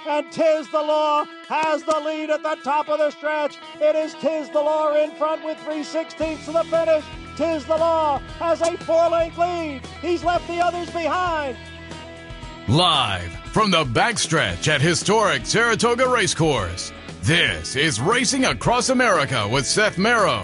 and Tiz the Law has the lead at the top of the stretch. It is Tiz the Law in front with 3/16 to the finish. Tiz the Law has a 4-length lead. He's left the others behind. Live from the backstretch at historic Saratoga Racecourse, this is Racing Across America with Seth Merrow.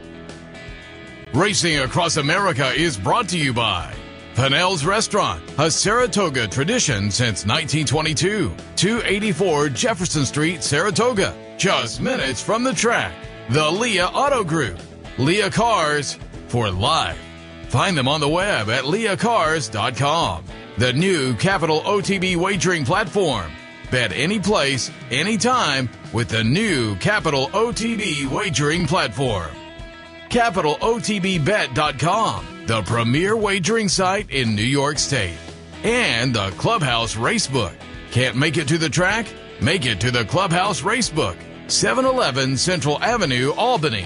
Racing Across America is brought to you by Pinnell's Restaurant, a Saratoga tradition since 1922. 284 Jefferson Street, Saratoga, just minutes from the track. The Leah Auto Group, Leah Cars for life. Find them on the web at leahcars.com. The new Capital OTB wagering platform. Bet any place, anytime with the new Capital OTB wagering platform. CapitalOTBBet.com, the premier wagering site in New York State. And the Clubhouse Racebook. Can't make it to the track? Make it to the Clubhouse Racebook, 711 Central Avenue, Albany.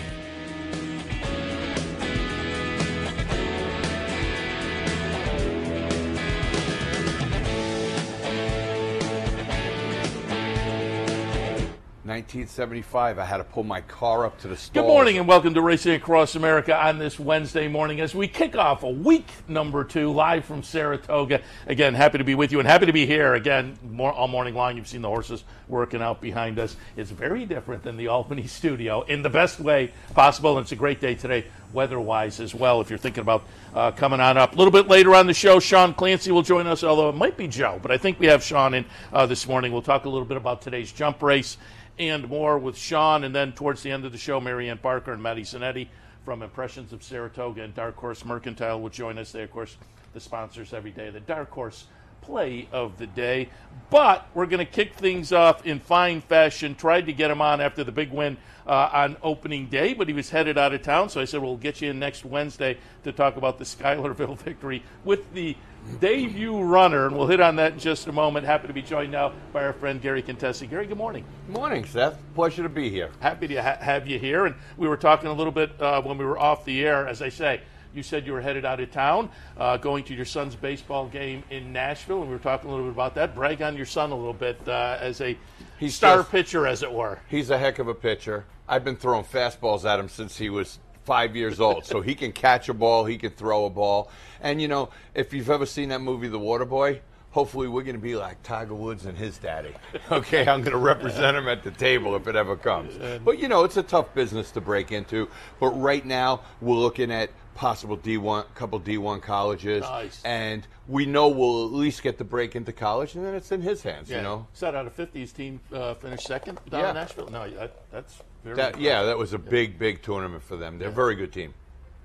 In 1975, I had to pull my car up to the stall. Good morning and welcome to Racing Across America on this Wednesday morning as we kick off a week number 2 live from Saratoga. Again, happy to be with you and happy to be here again all morning long. You've seen the horses working out behind us. It's very different than the Albany studio in the best way possible, and it's a great day today weather-wise as well if you're thinking about coming on up. A little bit later on the show, Sean Clancy will join us, although it might be Joe, but I think we have Sean in this morning. We'll talk a little bit about today's jump race and more with Sean, and then towards the end of the show, Marianne Barker and Maddie Zanetti from Impressions of Saratoga and Dark Horse Mercantile will join us. They, of course, the sponsors every day, the Dark Horse play of the day. But we're going to kick things off in fine fashion. Tried to get him on after the big win on opening day, but he was headed out of town, so I said, we'll get you in next Wednesday to talk about the Schuylerville victory with the debut runner, and we'll hit on that in just a moment. Happy to be joined now by our friend Gary Contesi. Gary, good morning. Good morning, Seth. Pleasure to be here. Happy to have you here. And we were talking a little bit when we were off the air. As I say, you said you were headed out of town, going to your son's baseball game in Nashville, and we were talking a little bit about that. Brag on your son a little bit as a star pitcher, as it were. He's a heck of a pitcher. I've been throwing fastballs at him since he was 5 years old, so he can catch a ball, he can throw a ball. And, you know, if you've ever seen that movie, The Waterboy, hopefully we're going to be like Tiger Woods and his daddy. Okay, I'm going to represent him at the table if it ever comes. But, you know, it's a tough business to break into. But right now we're looking at possible couple D1 colleges. Nice. And we know we'll at least get the break into college, and then it's in his hands, you know. Set out of 50, his team finished second down in Nashville? No, that's very that was a big tournament for them. They're a very good team.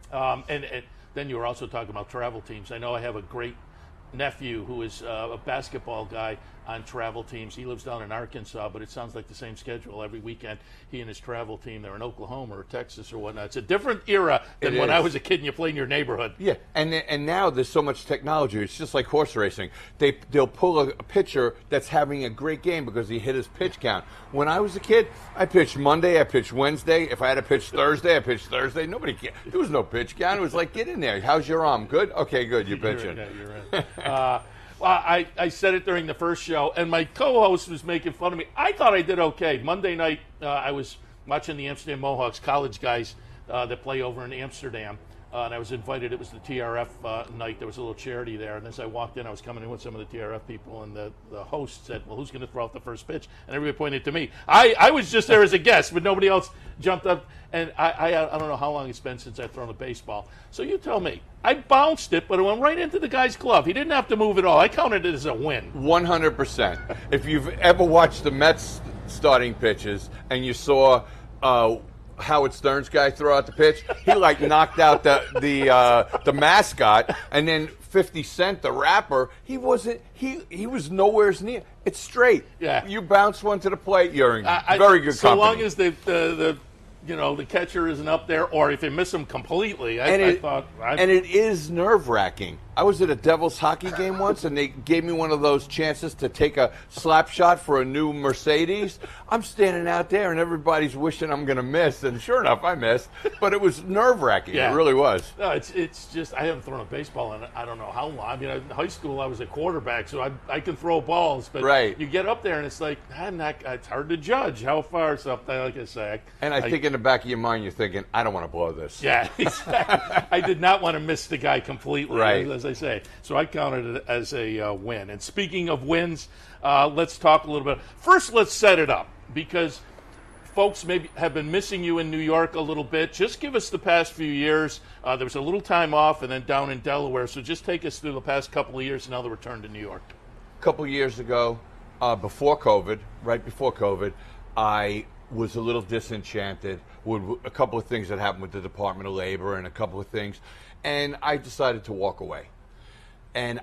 And then you were also talking about travel teams. I know I have a great nephew who is a basketball guy on travel teams. He lives down in Arkansas, but it sounds like the same schedule every weekend. He and his travel team, they're in Oklahoma or Texas or whatnot. It's a different era than when I was a kid and you played in your neighborhood. Yeah, and now there's so much technology. It's just like horse racing. They'll pull a pitcher that's having a great game because he hit his pitch count. When I was a kid, I pitched Monday, I pitched Wednesday. If I had to pitch Thursday, I pitched Thursday. There was no pitch count. It was like, get in there. How's your arm? Good? Okay, good. You're pitching. You're right. Well, I said it during the first show, and my co-host was making fun of me. I thought I did okay. Monday night, I was watching the Amsterdam Mohawks, college guys that play over in Amsterdam, and I was invited. It was the TRF night. There was a little charity there, and as I walked in, I was coming in with some of the TRF people, and the host said, well, who's going to throw out the first pitch? And everybody pointed to me. I was just there as a guest, but nobody else jumped up, and I don't know how long it's been since I've thrown a baseball. So you tell me. I bounced it, but it went right into the guy's glove. He didn't have to move at all. I counted it as a win. 100%. If you've ever watched the Mets starting pitches and you saw Howard Stern's guy throw out the pitch, he like knocked out the mascot, and then 50 Cent, the rapper, he was nowhere near. It's straight. Yeah. You bounce one to the plate, you're in very good company. So long as the the catcher isn't up there, or if you miss him completely. And it is nerve-wracking. I was at a Devils hockey game once, and they gave me one of those chances to take a slap shot for a new Mercedes. I'm standing out there, and everybody's wishing I'm going to miss, and sure enough, I missed. But it was nerve-wracking. Yeah. It really was. No, it's just I haven't thrown a baseball in I don't know how long. I mean, in high school I was a quarterback, so I can throw balls, but right. You get up there and it's like it's hard to judge how far something. Like I say, I think in the back of your mind you're thinking, I don't want to blow this. Yeah, exactly. I did not want to miss the guy completely, right. as I say. So I counted it as a win. And speaking of wins, let's talk a little bit. First, let's set it up, because folks maybe have been missing you in New York a little bit. Just give us the past few years. There was a little time off and then down in Delaware. So just take us through the past couple of years and now the return to New York. A couple of years ago, right before COVID, I was a little disenchanted with a couple of things that happened with the Department of Labor and a couple of things. And I decided to walk away. And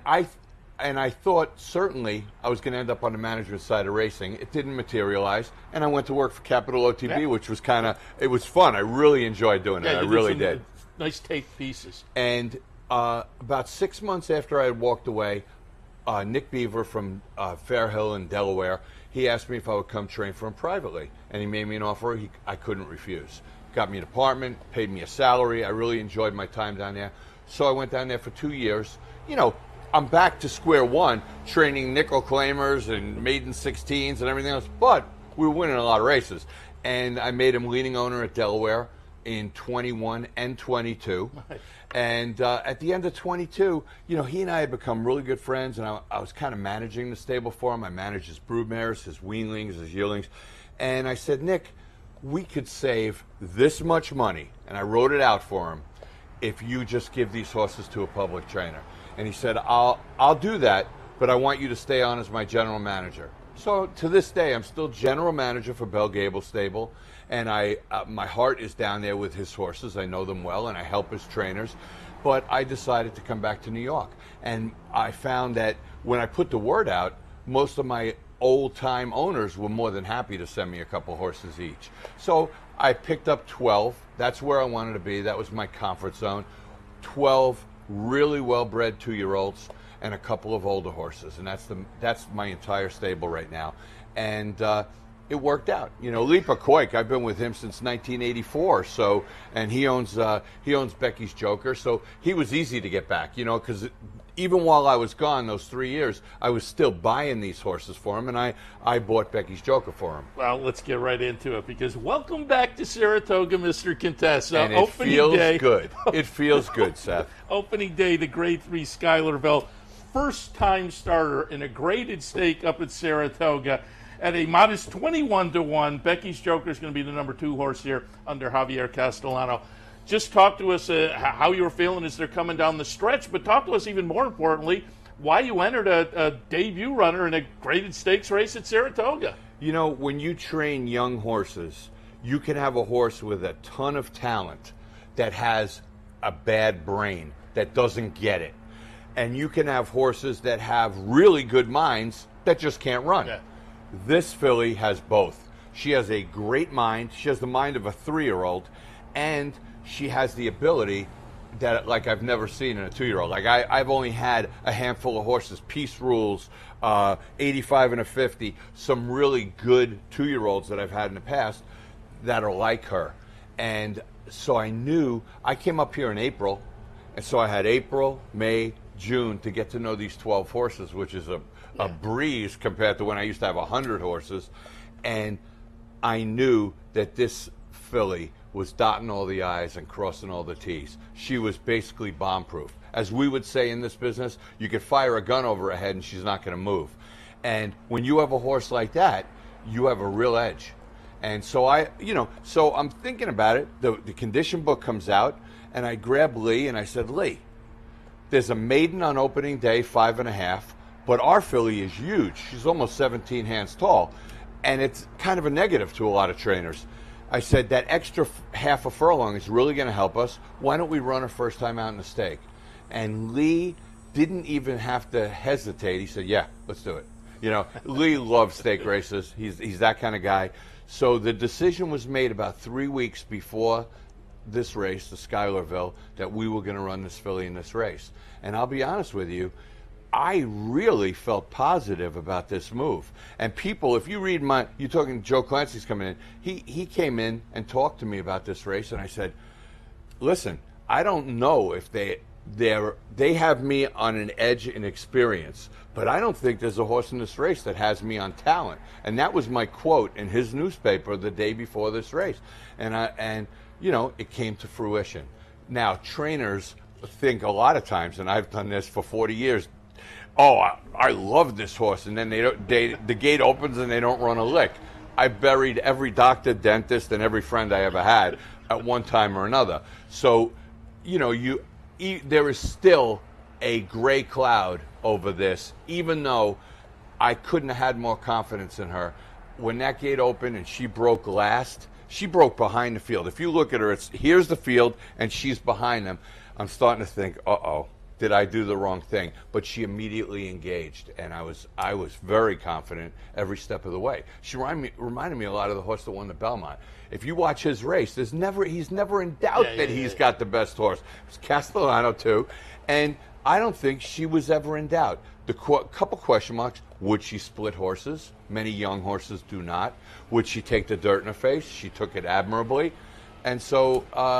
I thought certainly I was going to end up on the management side of racing. It didn't materialize, and I went to work for Capital OTB, which was it was fun. I really enjoyed doing it. I really did. Nice tape pieces. And about 6 months after I had walked away, Nick Beaver from Fair Hill in Delaware, he asked me if I would come train for him privately, and he made me an offer I couldn't refuse. Got me an apartment, paid me a salary. I really enjoyed my time down there. So I went down there for 2 years. I'm back to square one, training nickel claimers and maiden 16s and everything else, but we were winning a lot of races. And I made him leading owner at Delaware in 21 and 22. And at the end of 22, he and I had become really good friends, and I was kind of managing the stable for him. I managed his broodmares, his weanlings, his yearlings. And I said, Nick, we could save this much money, and I wrote it out for him, if you just give these horses to a public trainer. And he said, I'll do that, but I want you to stay on as my general manager. So to this day, I'm still general manager for Belle Gable Stable, and my heart is down there with his horses. I know them well, and I help his trainers. But I decided to come back to New York. And I found that when I put the word out, most of my old-time owners were more than happy to send me a couple horses each. So I picked up 12. That's where I wanted to be. That was my comfort zone. 12 really well-bred 2-year-olds and a couple of older horses, and that's my entire stable right now. And it worked out. Lipa Koik, I've been with him since 1984. So, and he owns Becky's Joker. So he was easy to get back. Because even while I was gone those 3 years, I was still buying these horses for him, and I bought Becky's Joker for him. Well, let's get right into it, because welcome back to Saratoga, Mr. Contessa. And it feels good. It feels good, Seth. Opening day, the Grade 3 Schuylerville. First-time starter in a graded stake up at Saratoga. At a modest 21-1, Becky's Joker is going to be the number 2 horse here under Javier Castellano. Just talk to us how you were feeling as they're coming down the stretch, but talk to us even more importantly, why you entered a debut runner in a graded stakes race at Saratoga. When you train young horses, you can have a horse with a ton of talent that has a bad brain, that doesn't get it. And you can have horses that have really good minds that just can't run. Yeah. This filly has both. She has a great mind. She has the mind of a 3-year-old, and she has the ability that I've never seen in a 2-year-old. I've only had a handful of horses, Peace Rules, 85 and a 50, some really good 2-year-olds that I've had in the past that are like her. And so I came up here in April, and so I had April, May, June to get to know these 12 horses, which is a breeze compared to when I used to have 100 horses. And I knew that this filly was dotting all the I's and crossing all the T's. She was basically bomb-proof. As we would say in this business, you could fire a gun over her head and she's not going to move. And when you have a horse like that, you have a real edge. And so I'm thinking about it. The condition book comes out, and I grab Lee and I said, Lee, there's a maiden on opening day, 5.5, but our filly is huge. She's almost 17 hands tall, and it's kind of a negative to a lot of trainers. I said, that extra half a furlong is really going to help us. Why don't we run her first time out in the stake? And Lee didn't even have to hesitate. He said, yeah, let's do it. Lee loves stake races. He's that kind of guy. So the decision was made about 3 weeks before this race, the Schuylerville, that we were going to run this filly in this race. And I'll be honest with you, I really felt positive about this move. And people, if you read you're talking Joe Clancy's coming in, he came in and talked to me about this race, and I said, listen, I don't know if they have me on an edge in experience, but I don't think there's a horse in this race that has me on talent. And that was my quote in his newspaper the day before this race. And you know, it came to fruition. Now, trainers think a lot of times, and I've done this for 40 years, oh, I love this horse, and then the gate opens and they don't run a lick. I buried every doctor, dentist, and every friend I ever had at one time or another. So, you know, there is still a gray cloud over this, even though I couldn't have had more confidence in her. When that gate opened and she broke last, she broke behind the field. If you look at her, here's the field, and she's behind them. I'm starting to think, uh-oh, did I do the wrong thing? But she immediately engaged, and I was very confident every step of the way. She reminded me a lot of the horse that won the Belmont. If you watch his race, he's never in doubt that he's got the best horse. It's Castellano too, and I don't think she was ever in doubt. The couple question marks: would she split horses? Many young horses do not. Would she take the dirt in her face? She took it admirably, and so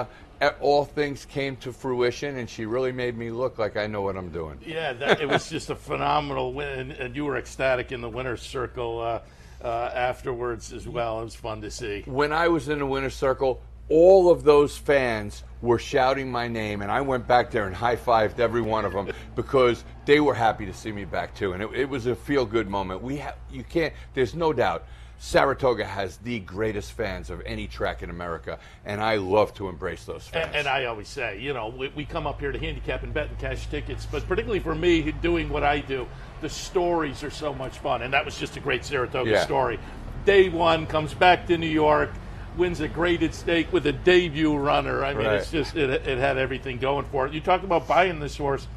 all things came to fruition, and she really made me look like I know what I'm doing. Yeah, it was just a phenomenal win, and you were ecstatic in the winner's circle afterwards as well. It was fun to see. When I was in the winner's circle, all of those fans were shouting my name, and I went back there and high-fived every one of them because they were happy to see me back too, and it was a feel-good moment. There's no doubt, Saratoga has the greatest fans of any track in America, and I love to embrace those fans. And I always say, you know, we come up here to handicap and bet and cash tickets, but particularly for me, doing what I do, the stories are so much fun, and that was just a great Saratoga story. Day one, comes back to New York, wins a graded stake with a debut runner. I mean, It's just, it had everything going for it. You talk about buying this horse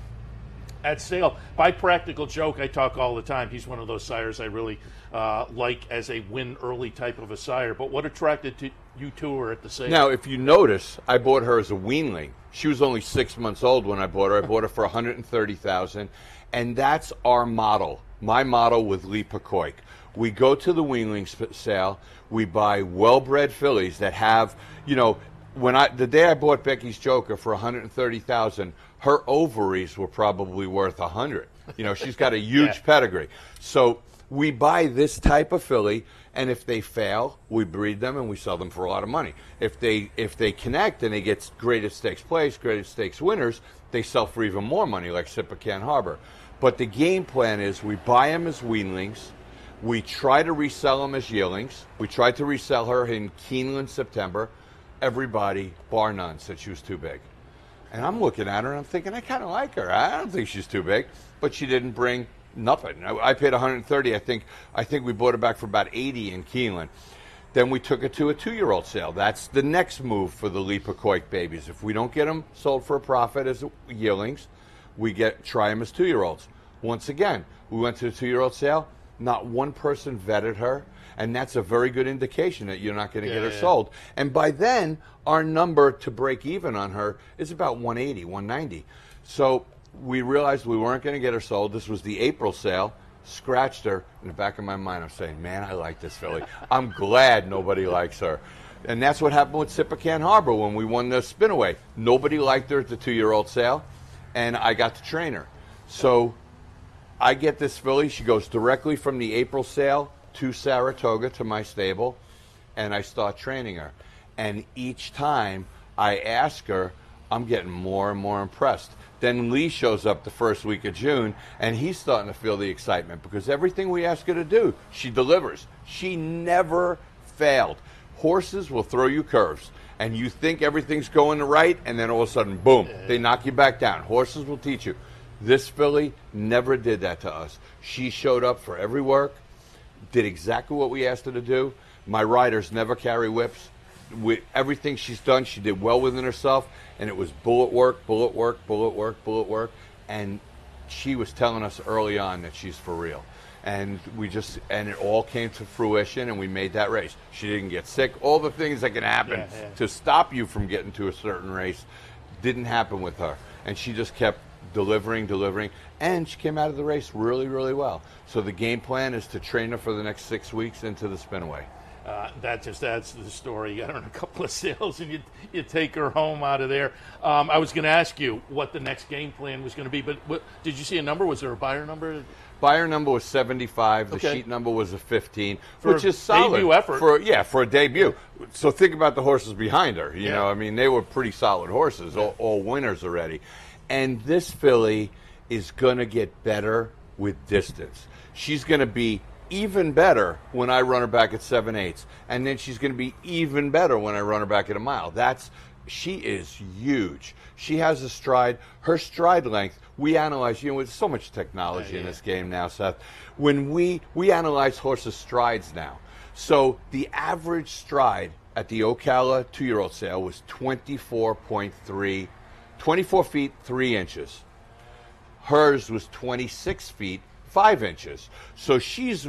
at sale. By practical joke, I talk all the time. He's one of those sires I really like as a win early type of a sire. But what attracted you to her at the sale? Now, if you notice, I bought her as a weanling. She was only 6 months old when I bought her. I bought her for $130,000, and that's our model. My model with Lee Pekoik. We go to the weanling sale. We buy well-bred fillies that have, you know, the day I bought Becky's Joker for $130,000, her ovaries were probably worth $100,000. You know, she's got a huge pedigree. So we buy this type of filly, and if they fail, we breed them and we sell them for a lot of money. If they connect and they get graded stakes place, graded stakes winners, they sell for even more money, like Sippacan Harbor. But the game plan is we buy them as weanlings. We try to resell them as yearlings. We tried to resell her in Keeneland, September. Everybody, bar none, said she was too big. And I'm looking at her and I'm thinking, I kind of like her. I don't think she's too big. But she didn't bring nothing. I paid $130. I think we bought her back for about $80 in Keeneland. Then we took it to a 2-year-old sale. That's the next move for the Lee Pekoik babies. If we don't get them sold for a profit as yearlings, we try them as 2-year-olds. Once again, we went to the 2-year-old sale. Not one person vetted her, and that's a very good indication that you're not going to get her sold. And by then, our number to break even on her is about 180, 190. So we realized we weren't going to get her sold. This was the April sale. Scratched her. In the back of my mind, I'm saying, man, I like this filly. I'm glad nobody likes her. And that's what happened with Sippacan Harbor when we won the Spinaway. Nobody liked her at the 2-year-old sale, and I got to train her. So I get this filly. She goes directly from the April sale to Saratoga, to my stable, and I start training her. And each time I ask her, I'm getting more and more impressed. Then Lee shows up the first week of June, and he's starting to feel the excitement because everything we ask her to do, she delivers. She never failed. Horses will throw you curves, and you think everything's going right, and then all of a sudden, boom, they knock you back down. Horses will teach you. This filly never did that to us. She showed up for every work, did exactly what we asked her to do. My riders never carry whips. Everything she's done, she did well within herself, and it was bullet work, bullet work, bullet work, bullet work, and she was telling us early on that she's for real. And it all came to fruition, and we made that race. She didn't get sick. All the things that can happen to stop you from getting to a certain race didn't happen with her. And she just kept delivering, and she came out of the race really, really well. So the game plan is to train her for the next 6 weeks into the Spinaway. That just adds to the story. You got her in a couple of sales, and you take her home out of there. I was going to ask you what the next game plan was going to be, but did you see a number? Was there a buyer number? Buyer number was 75. The sheet number was a 15, for which is solid. Debut effort. For a debut. So think about the horses behind her. You know, I mean, they were pretty solid horses, all winners already. And this filly is going to get better with distance. She's going to be even better when I run her back at 7/8, and then she's going to be even better when I run her back at a mile. She is huge. She has a stride. Her stride length, we analyze, with so much technology in this game now, Seth, when we analyze horses' strides now. So the average stride at the Ocala 2-year-old sale was 24 feet 3 inches. Hers was 26 feet 5 inches. So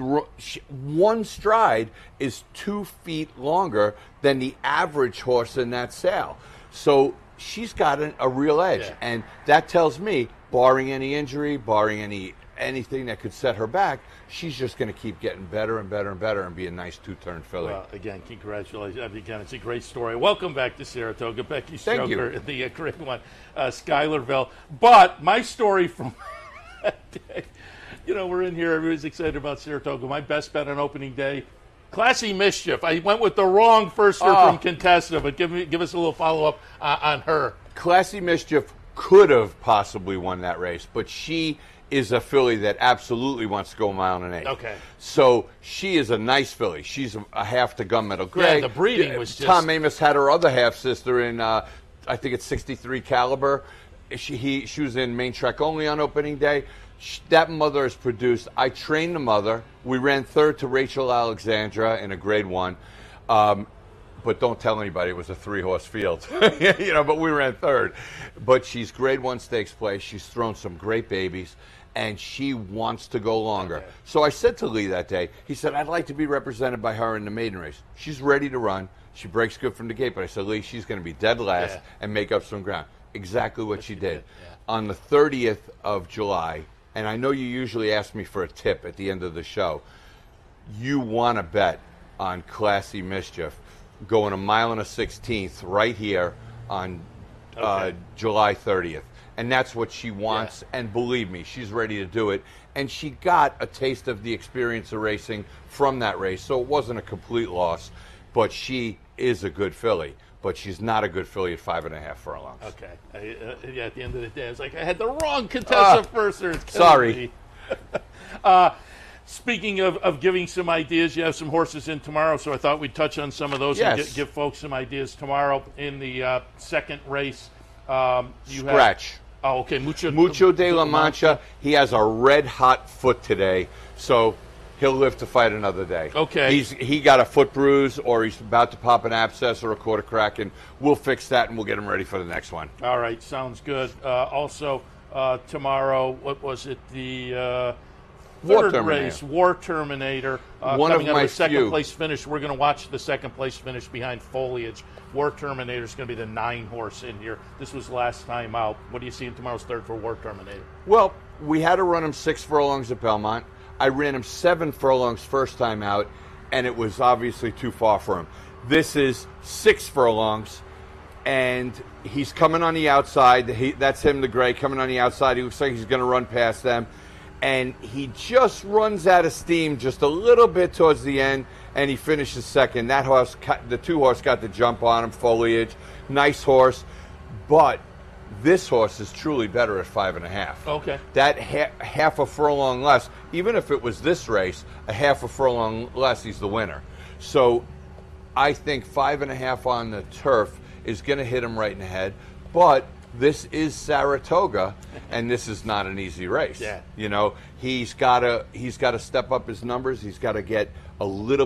one stride is 2 feet longer than the average horse in that sale. So she's got a real edge, and that tells me, barring any injury, barring anything that could set her back, she's just going to keep getting better and better and better and be a nice two-turn filly. Well, again, congratulations. Again, it's a great story. Welcome back to Saratoga. Becky Stoker, the great one, Schuylerville. But my story from that day, we're in here, everybody's excited about Saratoga. My best bet on opening day, Classy Mischief. I went with the wrong firster from Contessa, but give us a little follow-up on her. Classy Mischief could have possibly won that race, but she is a filly that absolutely wants to go 1.8 miles. Okay. So she is a nice filly. She's a half to gunmetal gray. Yeah, the breeding was just... Tom Amos had her other half-sister in, I think it's 63 Caliber. She was in main track only on opening day. That mother is produced. I trained the mother. We ran third to Rachel Alexandra in a grade 1. But don't tell anybody it was a 3-horse field. But we ran third. But she's grade 1 stakes play. She's thrown some great babies, and she wants to go longer. Okay. So I said to Lee that day, he said, I'd like to be represented by her in the maiden race. She's ready to run. She breaks good from the gate. But I said, Lee, she's going to be dead last and make up some ground. Exactly what she did. Yeah. On the 30th of July, and I know you usually ask me for a tip at the end of the show, you want to bet on Classy Mischief going 1.16 miles right here on July 30th. And that's what she wants, and believe me, she's ready to do it. And she got a taste of the experience of racing from that race, so it wasn't a complete loss. But she is a good filly. But she's not a good filly at 5.5 furlongs. Okay. At the end of the day, I was like, I had the wrong Contessa firster. Sorry. Speaking of giving some ideas, you have some horses in tomorrow, so I thought we'd touch on some of those and give folks some ideas tomorrow in the second race. Scratch. Okay. Mucho de la Mancha. He has a red-hot foot today, so he'll live to fight another day. Okay. He got a foot bruise, or he's about to pop an abscess or a quarter crack, and we'll fix that, and we'll get him ready for the next one. All right, sounds good. Also, tomorrow, what was it? The third race, War Terminator. One coming of my second place finish. We're going to watch the second place finish behind Foliage. War Terminator is going to be the 9-horse in here. This was last time out. What do you see in tomorrow's third for War Terminator? Well, we had to run him 6 furlongs at Belmont. I ran him 7 furlongs first time out, and it was obviously too far for him. This is 6 furlongs, and he's coming on the outside. That's him, the gray, coming on the outside. He looks like he's going to run past them. And he just runs out of steam just a little bit towards the end, and he finishes second. That horse, the 2-horse, got the jump on him, Foliage. Nice horse. But this horse is truly better at 5.5. Okay. That half a furlong less, even if it was this race, a half a furlong less, he's the winner. So I think 5.5 on the turf is going to hit him right in the head. But this is Saratoga, and this is not an easy race. Yeah. He's got to step up his numbers. He's got to get a little bit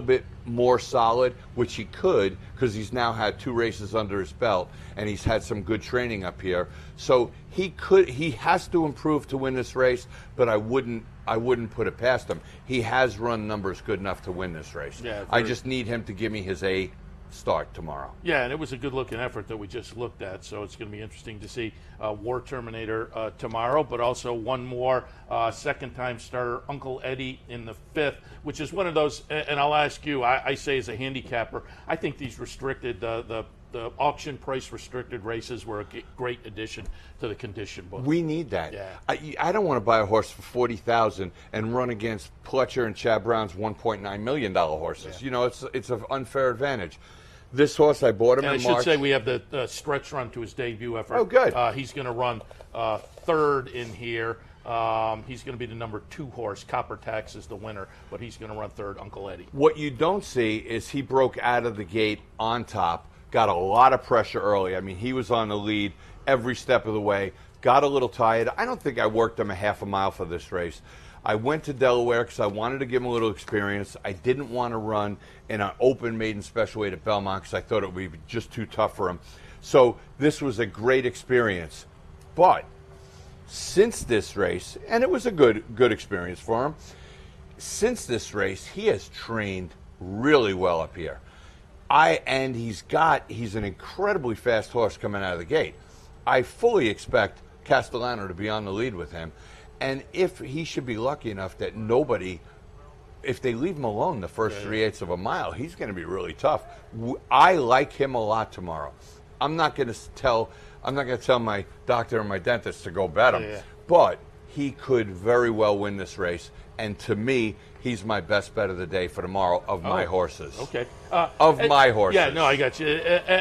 more solid, which he could because he's now had 2 races under his belt and he's had some good training up here. So he has to improve to win this race, but I wouldn't put it past him. He has run numbers good enough to win this race. Yeah, I just need him to give me his A start tomorrow. Yeah, and it was a good-looking effort that we just looked at, so it's going to be interesting to see War Terminator tomorrow, but also one more second-time starter, Uncle Eddie, in the 5th, which is one of those, and I'll ask you, I say as a handicapper, I think these restricted, the auction price restricted races were a great addition to the condition book. We need that. Yeah. I don't want to buy a horse for $40,000 and run against Pletcher and Chad Brown's $1.9 million horses. Yeah. You know, it's an unfair advantage. This horse, I bought him and in I March. should say we have the stretch run to his debut effort. Oh, good. He's going to run 3rd in here. He's going to be the number 2 horse. Copper Tax is the winner, but he's going to run 3rd, Uncle Eddie. What you don't see is he broke out of the gate on top, got a lot of pressure early. I mean, he was on the lead every step of the way, got a little tired. I don't think I worked him a half a mile for this race. I went to Delaware because I wanted to give him a little experience. I didn't want to run in an open maiden special weight at Belmont because I thought it would be just too tough for him. So this was a great experience. But since this race, and it was a good experience for him, since this race, he has trained really well up here. He's an incredibly fast horse coming out of the gate. I fully expect Castellano to be on the lead with him. And if he should be lucky enough that if they leave him alone the first 3/8 of a mile, he's going to be really tough. I like him a lot tomorrow. I'm not going to tell my doctor or my dentist to go bet him, but he could very well win this race. And to me, he's my best bet of the day for tomorrow of my horses. Okay. My horses. Yeah, no, I got you.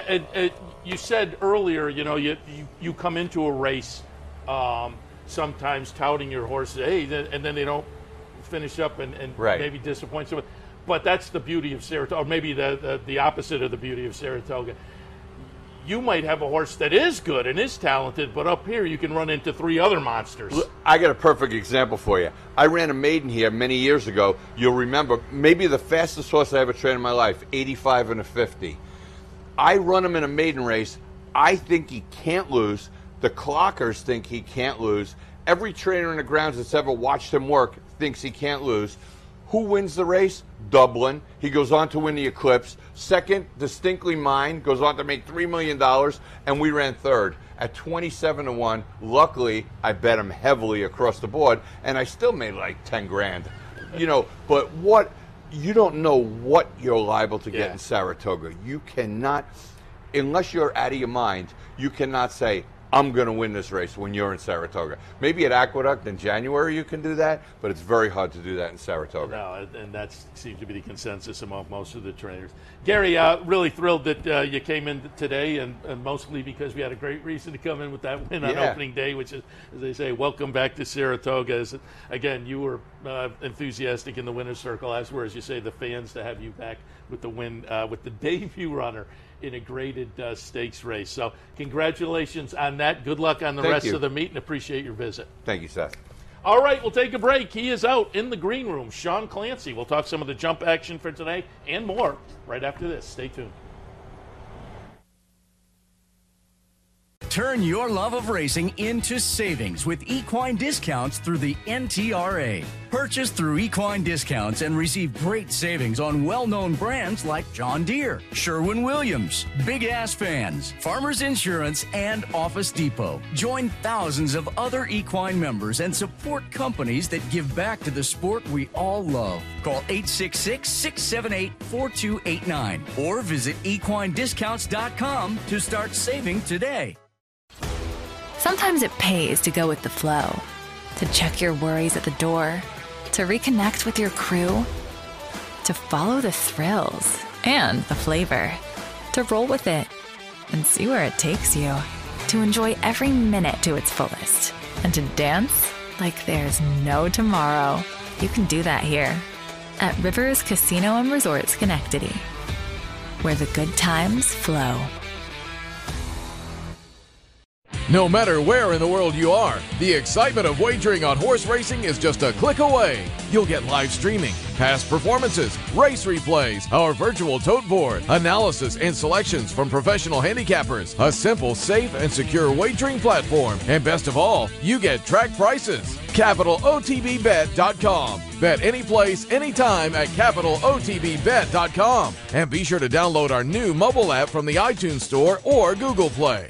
You said earlier, you know, you come into a race sometimes touting your horses, hey, and then they don't finish up and maybe disappoint someone. But that's the beauty of Saratoga, or maybe the opposite of the beauty of Saratoga. You might have a horse that is good and is talented, but up here you can run into 3 other monsters. I got a perfect example for you. I ran a maiden here many years ago. You'll remember, maybe the fastest horse I ever trained in my life, 85 and a 50. I run him in a maiden race. I think he can't lose. The clockers think he can't lose. Every trainer in the grounds that's ever watched him work thinks he can't lose. Who wins the race? Dublin. He goes on to win the Eclipse. Second, Distinctly Mine, goes on to make $3 million, and we ran 3rd at 27-1. Luckily, I bet him heavily across the board, and I still made like 10 grand. You know, but you don't know what you're liable to get in Saratoga. You cannot, unless you're out of your mind, you cannot say, I'm going to win this race when you're in Saratoga. Maybe at Aqueduct in January you can do that, but it's very hard to do that in Saratoga. No, and that seems to be the consensus among most of the trainers. Gary, really thrilled that you came in today, and mostly because we had a great reason to come in with that win on opening day, which is, as they say, welcome back to Saratoga. Again, you were enthusiastic in the winner's circle, as were, as you say, the fans to have you back with the win, with the debut runner in a graded stakes race. So congratulations on that. Good luck on the rest of the meet, and appreciate your visit. Thank you, Seth. All right, we'll take a break. He is out in the green room, Sean Clancy. We'll talk some of the jump action for today and more right after this. Stay tuned. Turn your love of racing into savings with equine discounts through the NTRA. Purchase through equine discounts and receive great savings on well-known brands like John Deere, Sherwin-Williams, Big Ass Fans, Farmers Insurance, and Office Depot. Join thousands of other equine members and support companies that give back to the sport we all love. Call 866-678-4289 or visit equinediscounts.com to start saving today. Sometimes it pays to go with the flow, to check your worries at the door, to reconnect with your crew, to follow the thrills and the flavor, to roll with it and see where it takes you, to enjoy every minute to its fullest, and to dance like there's no tomorrow. You can do that here at Rivers Casino and Resort Schenectady, where the good times flow. No matter where in the world you are, the excitement of wagering on horse racing is just a click away. You'll get live streaming, past performances, race replays, our virtual tote board, analysis and selections from professional handicappers, a simple, safe, and secure wagering platform, and best of all, you get track prices. CapitalOTBBet.com. Bet any place, anytime at CapitalOTBBet.com. And be sure to download our new mobile app from the iTunes Store or Google Play.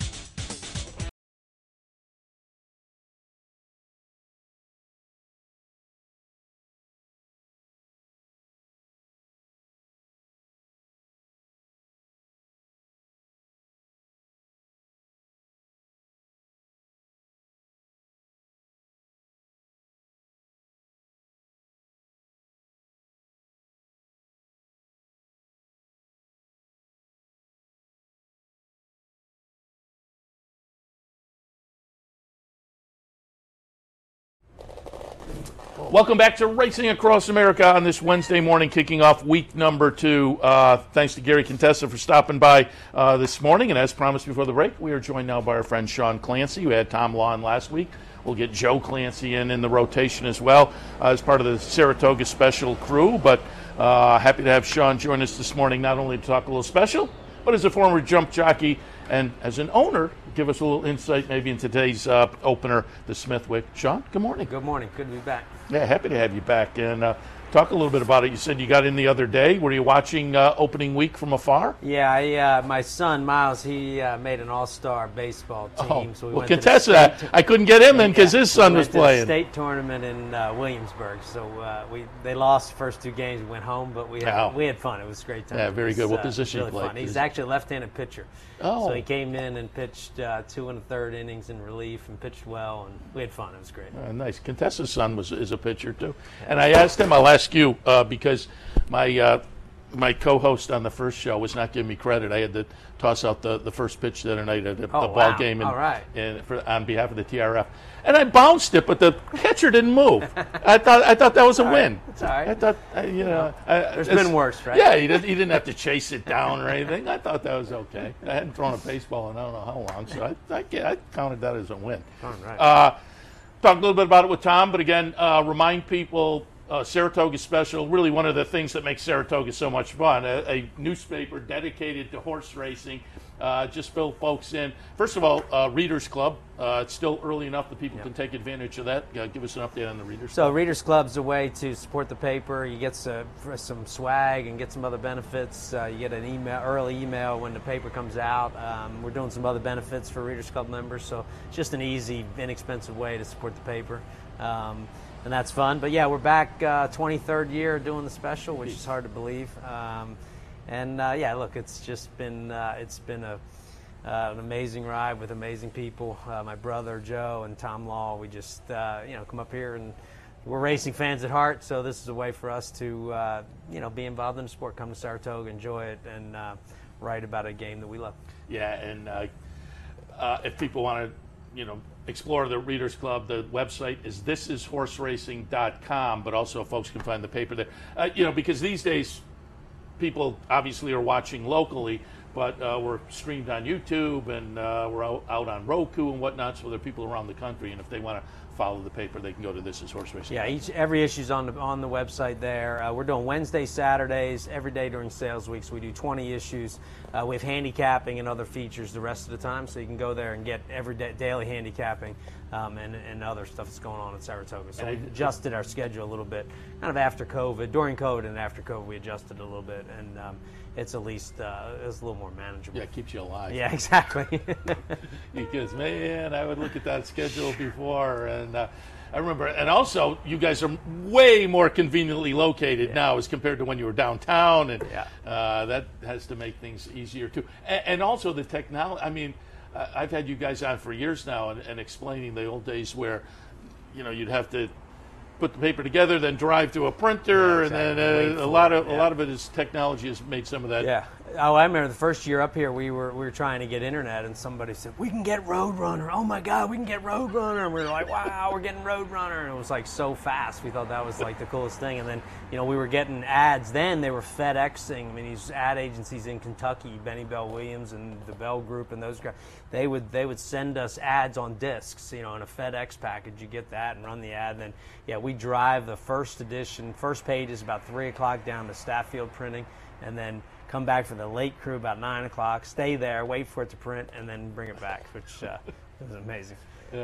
Welcome back to Racing Across America on this Wednesday morning, kicking off week number 2. Thanks to Gary Contessa for stopping by this morning. And as promised before the break, we are joined now by our friend Sean Clancy, who had Tom Law in last week. We'll get Joe Clancy in the rotation as well as part of the Saratoga Special crew. But happy to have Sean join us this morning, not only to talk a little special, but as a former jump jockey and as an owner, give us a little insight maybe in today's opener, the Smithwick. Sean, good morning. Good morning. Good to be back. Yeah, happy to have you back. And talk a little bit about it. You said you got in the other day. Were you watching opening week from afar? Yeah, my son, Miles, he made an all-star baseball team. So we went Contessa that. I couldn't get him in because his son was playing. To the state tournament in Williamsburg. So they lost the first 2 games. We went home, but we had fun. It was a great time. Yeah, very good. What position really he played? Fun. He's actually a left-handed pitcher. Oh. So he came in and pitched 2 1/3 innings in relief and pitched well, and we had fun. It was great. Nice. Contessa's son is a pitcher too. And I asked him, I'll ask you, because my co-host on the first show was not giving me credit. I had to toss out the first pitch the other night at the ball game on behalf of the TRF. And I bounced it, but the catcher didn't move. I thought that was a win. It's all right. I thought, there's been worse, right? Yeah, he didn't have to chase it down or anything. I thought that was okay. I hadn't thrown a baseball in I don't know how long, so I counted that as a win. All right. Talk a little bit about it with Tom, but again, remind people, Saratoga Special, really one of the things that makes Saratoga so much fun, a newspaper dedicated to horse racing. Just fill folks in. First of all, Readers Club. It's still early enough that people can take advantage of that. Give us an update on the Readers Club. So Readers Club's a way to support the paper. You get some swag and get some other benefits. You get an early email when the paper comes out. We're doing some other benefits for Readers Club members. So it's just an easy, inexpensive way to support the paper. And that's fun. But yeah, we're back 23rd year doing the special, which is hard to believe. Look, it's just been an amazing ride with amazing people. My brother Joe and Tom Law, we just come up here, and we're racing fans at heart. So this is a way for us to be involved in the sport, come to Saratoga, enjoy it, and write about a game that we love. Yeah, and if people want to explore the Readers Club, the website is thisishorseracing.com, but also folks can find the paper there. Because these days people obviously are watching locally, but we're streamed on YouTube, and we're out on Roku and whatnot, so there are people around the country, and if they want to follow the paper, they can go to This Is Horse Racing. Yeah, every issue's on the website there. We're doing Wednesdays, Saturdays, every day during sales weeks. We do 20 issues. We have handicapping and other features the rest of the time, so you can go there and get every day, daily handicapping and other stuff that's going on at Saratoga. So we adjusted our schedule a little bit, kind of after COVID. During COVID and after COVID, we adjusted a little bit, and it's at least it's a little more manageable. Yeah, it keeps you alive. Yeah, exactly. Because, man, I would look at that schedule before, and I remember, and also you guys are way more conveniently located now as compared to when you were downtown, and that has to make things easier too. And also the technology. I mean, I've had you guys on for years now, and explaining the old days where, you'd have to put the paper together, then drive to a printer, and then a lot of it is technology has made some of that Oh, I remember the first year up here, we were trying to get internet, and somebody said, "We can get Roadrunner." Oh my God, we can get Roadrunner! And we were like, "Wow, we're getting Roadrunner!" And it was like so fast. We thought that was like the coolest thing. And then, you know, we were getting ads. Then they were FedExing. I mean, these ad agencies in Kentucky, Benny Bell Williams and the Bell Group, and those guys, they would send us ads on discs. You know, in a FedEx package, you get that and run the ad. And then, yeah, we drive the first edition. First page is about 3 o'clock down to Stafffield Printing, and then come back for the late crew about 9 o'clock, stay there, wait for it to print, and then bring it back, which was amazing.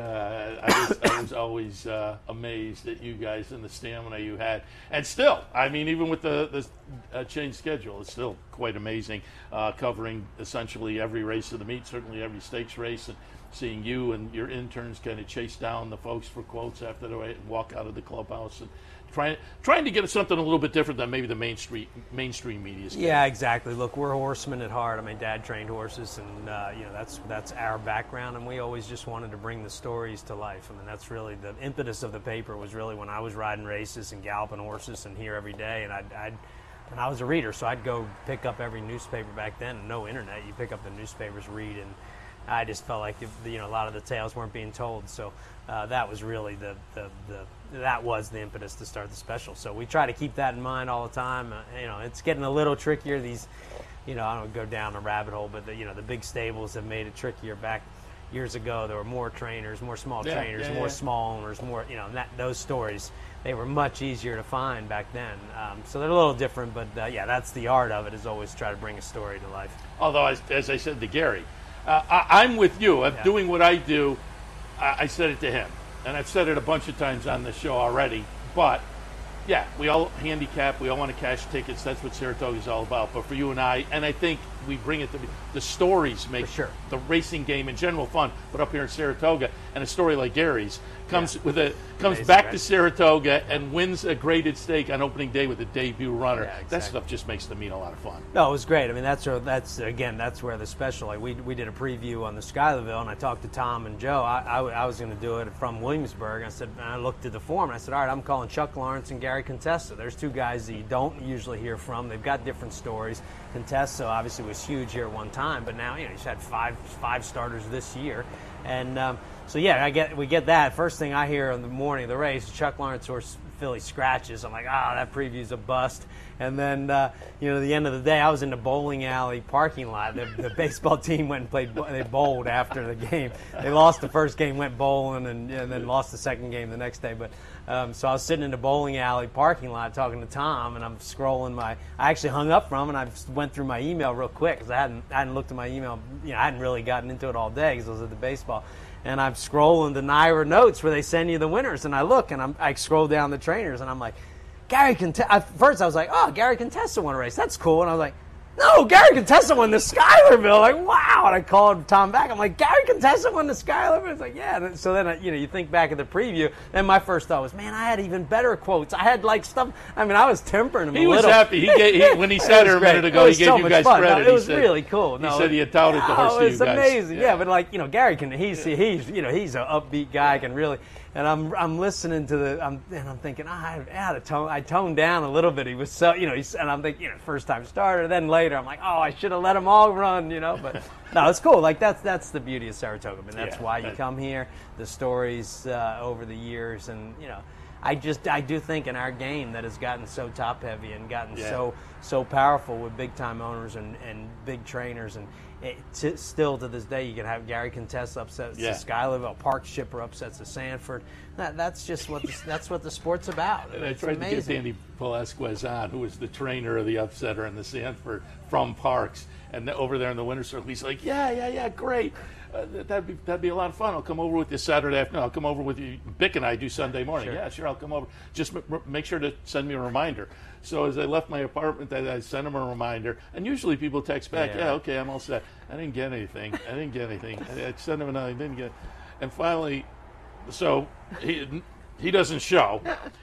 I was always amazed at you guys and the stamina you had. And still, I mean, even with the changed schedule, it's still quite amazing, covering essentially every race of the meet, certainly every stakes race, and seeing you and your interns kind of chase down the folks for quotes after the race and walk out of the clubhouse and trying to get something a little bit different than maybe the mainstream media. Yeah, exactly. Look, we're horsemen at heart. I mean, Dad trained horses, and you know, that's our background, and we always just wanted to bring the stories to life. I mean, that's really the impetus of the paper. Was really when I was riding races and galloping horses and here every day, and and I was a reader, so I'd go pick up every newspaper back then. No internet, you pick up the newspapers, read, and I just felt like a lot of the tales weren't being told. So that was really that was the impetus to start the special. So we try to keep that in mind all the time. You know, it's getting a little trickier. These, you know, I don't go down a rabbit hole, but the big stables have made it trickier. Back years ago, there were more trainers, more small trainers, more small owners, more, you know, those stories, they were much easier to find back then. So they're a little different, but yeah, that's the art of it, is always try to bring a story to life. Although, as I said to Gary, I'm with you. I'm doing what I do. I said it to him, and I've said it a bunch of times on the show already, but yeah, we all handicap, we all want to cash tickets. That's what Saratoga is all about. But for you and I think we bring it to the stories make the racing game in general fun. But up here in Saratoga, and a story like Gary's comes Amazing, back right? to Saratoga and wins a graded stake on opening day with a debut runner. Yeah, exactly. That stuff just makes the meet a lot of fun. No, it was great. I mean, that's where the special. Like we did a preview on the Schuylerville, and I talked to Tom and Joe. I was going to do it from Williamsburg. I said, and I looked at the form, and I said, all right, I'm calling Chuck Lawrence and Gary Contessa. There's two guys that you don't usually hear from. They've got different stories. Contessa obviously was huge here at one time, but now he's had five starters this year, and so yeah, we get that. First thing I hear in the morning of the race, Chuck Lawrence horse Philly scratches. I'm like, that preview's a bust. And then, at the end of the day, I was in the bowling alley parking lot. The baseball team went and they bowled after the game. They lost the first game, went bowling, and then lost the second game the next day. But so I was sitting in the bowling alley parking lot talking to Tom, and I'm scrolling I actually hung up from him, and I went through my email real quick because I hadn't looked at my email. I hadn't really gotten into it all day because I was at the baseball. And I'm scrolling the NYRA notes where they send you the winners, and I look, and I scroll down the trainers, and I'm like, Gary Contessa. First I was like, Gary Contessa won a race. That's cool. And I was like, no, Gary Contessa won the Schuylerville. Like, wow. And I called Tom back. I'm like, Gary Contessa won the Schuylerville. It's like, yeah. So then, you think back at the preview, and my first thought was, man, I had even better quotes. I had like stuff. I mean, I was tempering him a little. He was happy. When he sat here a minute ago, he gave you guys credit. No, it was really cool. He said he had touted the horse to you guys. It's amazing. Yeah, but like, Gary he's an upbeat guy, can really. And I'm listening to I'm thinking, I toned down a little bit. He was so, and I'm thinking, first time starter. Then later, I'm like, I should have let them all run, But no, it's cool. Like that's the beauty of Saratoga. I mean, that's why you come here. The stories over the years, and I do think in our game that has gotten so top heavy and gotten so powerful with big time owners and big trainers, and still to this day you can have Gary Contessa upsets the Schuylerville, Park Shipper upsets the Sanford. That's just what the sport's about. And I tried to get Danny Velasquez on, who was the trainer of the upsetter in the Sanford from Parks, and over there in the winter circle, he's like, yeah, great. That'd be a lot of fun. I'll come over with you Saturday afternoon. I'll come over with you. Bick and I do Sunday morning. Sure. Yeah, sure. I'll come over. Just make sure to send me a reminder. So as I left my apartment, I sent him a reminder. And usually people text back, okay, I'm all set. I didn't get anything. I sent him another. I didn't get. And finally, so he doesn't show.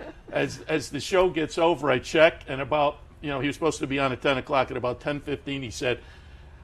As the show gets over, I check, and about he was supposed to be on at 10 o'clock. At about 10:15, he said,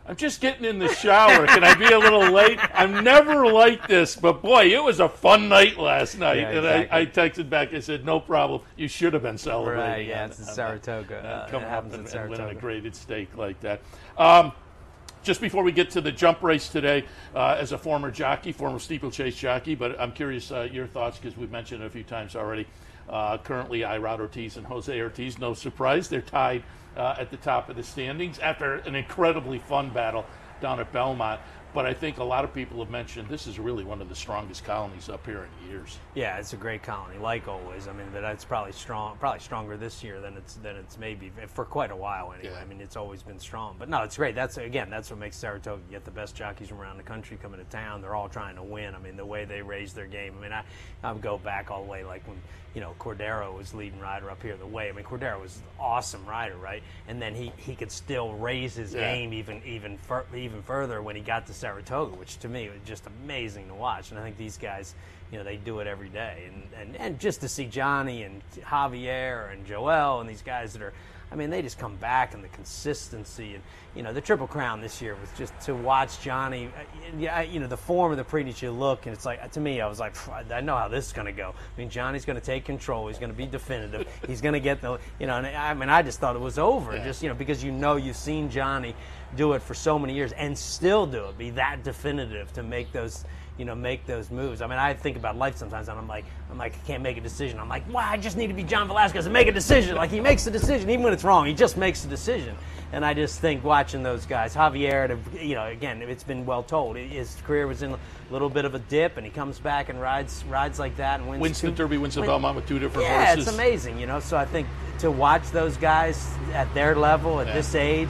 I'm just getting in the shower. Can I be a little late? I'm never like this, but boy, it was a fun night last night. Yeah, and exactly. I texted back. I said, no problem. You should have been celebrating. Right, yeah, it's in Saratoga. Come it up happens in and Saratoga. win a graded steak like that. Just before we get to the jump race today, as a former steeplechase jockey, but I'm curious your thoughts because we've mentioned it a few times already. Currently, Irod Ortiz and Jose Ortiz, no surprise, they're tied at the top of the standings after an incredibly fun battle down at Belmont. But I think a lot of people have mentioned this is really one of the strongest colonies up here in years. Yeah, it's a great colony, like always. I mean, but it's probably stronger this year than it's maybe for quite a while anyway. Yeah. I mean, it's always been strong. But no, it's great. That's what makes Saratoga. You get the best jockeys from around the country coming to town. They're all trying to win. I mean, the way they raise their game. I mean, I would go back all the way like when Cordero was leading rider up here. Cordero was an awesome rider, right? And then he could still raise his game even further when he got to Saratoga, which to me was just amazing to watch. And I think these guys, they do it every day. And just to see Johnny and Javier and Joel and these guys that are, I mean, they just come back, and the consistency and the Triple Crown this year was just to watch Johnny. The form of the Preakness, you look, and it's like, to me, I was like, I know how this is going to go. I mean, Johnny's going to take control. He's going to be definitive. He's going to get the, and I mean, I just thought it was over, just because you've seen Johnny do it for so many years and still do it, be that definitive to make those. Make those moves. I mean, I think about life sometimes, and I'm like, I can't make a decision. I'm like, I just need to be John Velasquez and make a decision. Like, he makes the decision, even when it's wrong. He just makes the decision. And I just think watching those guys, Javier, again, it's been well told. His career was in a little bit of a dip, and he comes back and rides like that and wins the Derby, wins the Belmont with two different horses. Yeah, it's amazing, So I think to watch those guys at their level, at this age,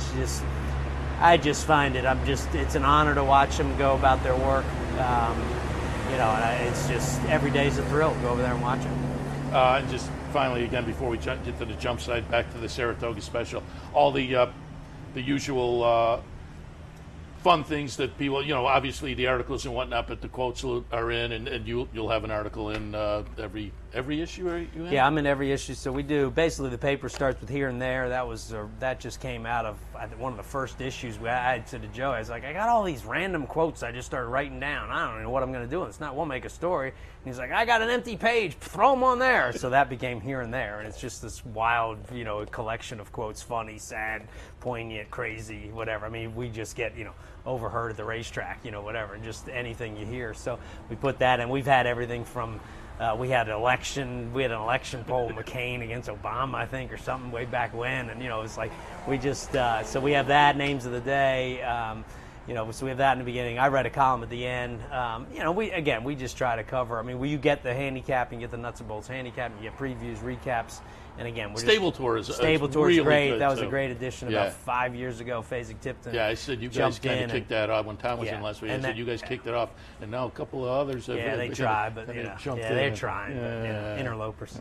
I just find it. It's an honor to watch them go about their work. And it's just every day's a thrill. Go over there and watch it. And just finally, again, before we get to the jump side, back to the Saratoga special, all the usual fun things that people, obviously the articles and whatnot, but the quotes are in, and you'll have an article in every issue. Are you in? Yeah, I'm in every issue. So we do, basically the paper starts with Here and There. That just came out of one of the first issues I said to Joe. I was like, I got all these random quotes I just started writing down. I don't know what I'm going to do. It's not, we'll make a story. And he's like, I got an empty page. Throw them on there. So that became Here and There. And it's just this wild, collection of quotes, funny, sad, poignant, crazy, whatever. I mean, we just get, overheard at the racetrack, whatever, and just anything you hear. So we put that, and we've had everything from, we had an election poll, McCain against Obama, I think, or something way back when, and it's like we just so we have that, names of the day, so we have that in the beginning. I read a column at the end. We just try to cover. I mean, you get the handicap, you get the nuts and bolts handicap, you get previews, recaps. And again, Stable Tour is really great. That was too. A great addition about 5 years ago. Fazek Tipton. Yeah, I said you guys kind of kicked that off when Tom was in last week. I said you guys kicked it off, and now a couple of others have. Yeah, they try, but they're trying. But, interlopers.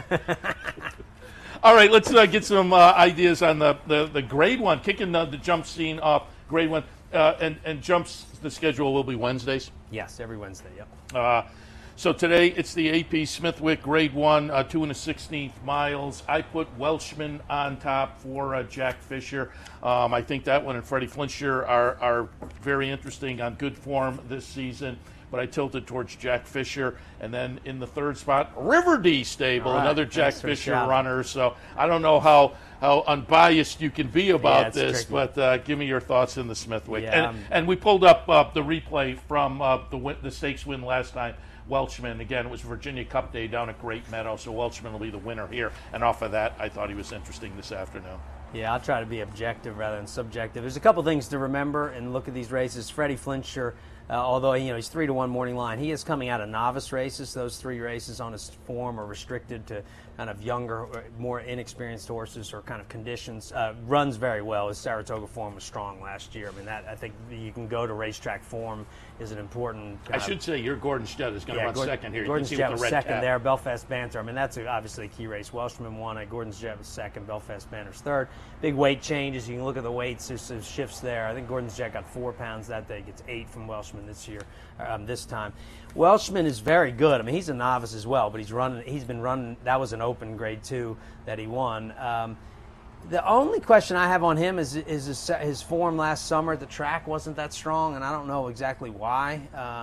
All right, let's get some ideas on the grade one, kicking the jump scene off. Grade one, and jumps. The schedule will be Wednesdays. Yes, every Wednesday. Yep. So today it's the AP Smithwick Grade 1, 2 1/16 miles. I put Welshman on top for Jack Fisher. I think that one and Freddie Flintscher are very interesting, on good form this season. But I tilted towards Jack Fisher. And then in the third spot, River D Stable, another Jack Fisher runner. So I don't know how unbiased you can be about this, tricky. but give me your thoughts in the Smithwick. Yeah, and we pulled up the replay from the stakes win last time. Welshman, again, it was Virginia Cup Day down at Great Meadow, so Welshman will be the winner here. And off of that, I thought he was interesting this afternoon. Yeah, I'll try to be objective rather than subjective. There's a couple things to remember and look at these races. Freddie Flintscher, although he's 3-1 morning line, he is coming out of novice races. Those 3 races on his form are restricted to kind of younger, more inexperienced horses or kind of conditions. Runs very well. His Saratoga form was strong last year. I mean, I think you can go to racetrack form is an important. I should say your Gordon Jett is going to run second here. Gordon Jett was second cap there. Belfast Banter. I mean, that's obviously a key race. Welshman won it. Gordon Jett was second. Belfast Banter's third. Big weight changes. You can look at the weights. There's some shifts there. I think Gordon Jett got 4 pounds that day. Gets 8 from Welshman this year. This time, Welshman is very good. I mean, he's a novice as well, but he's been running. That was an open Grade 2 that he won. The only question I have on him is his form last summer at the track wasn't that strong, and I don't know exactly why.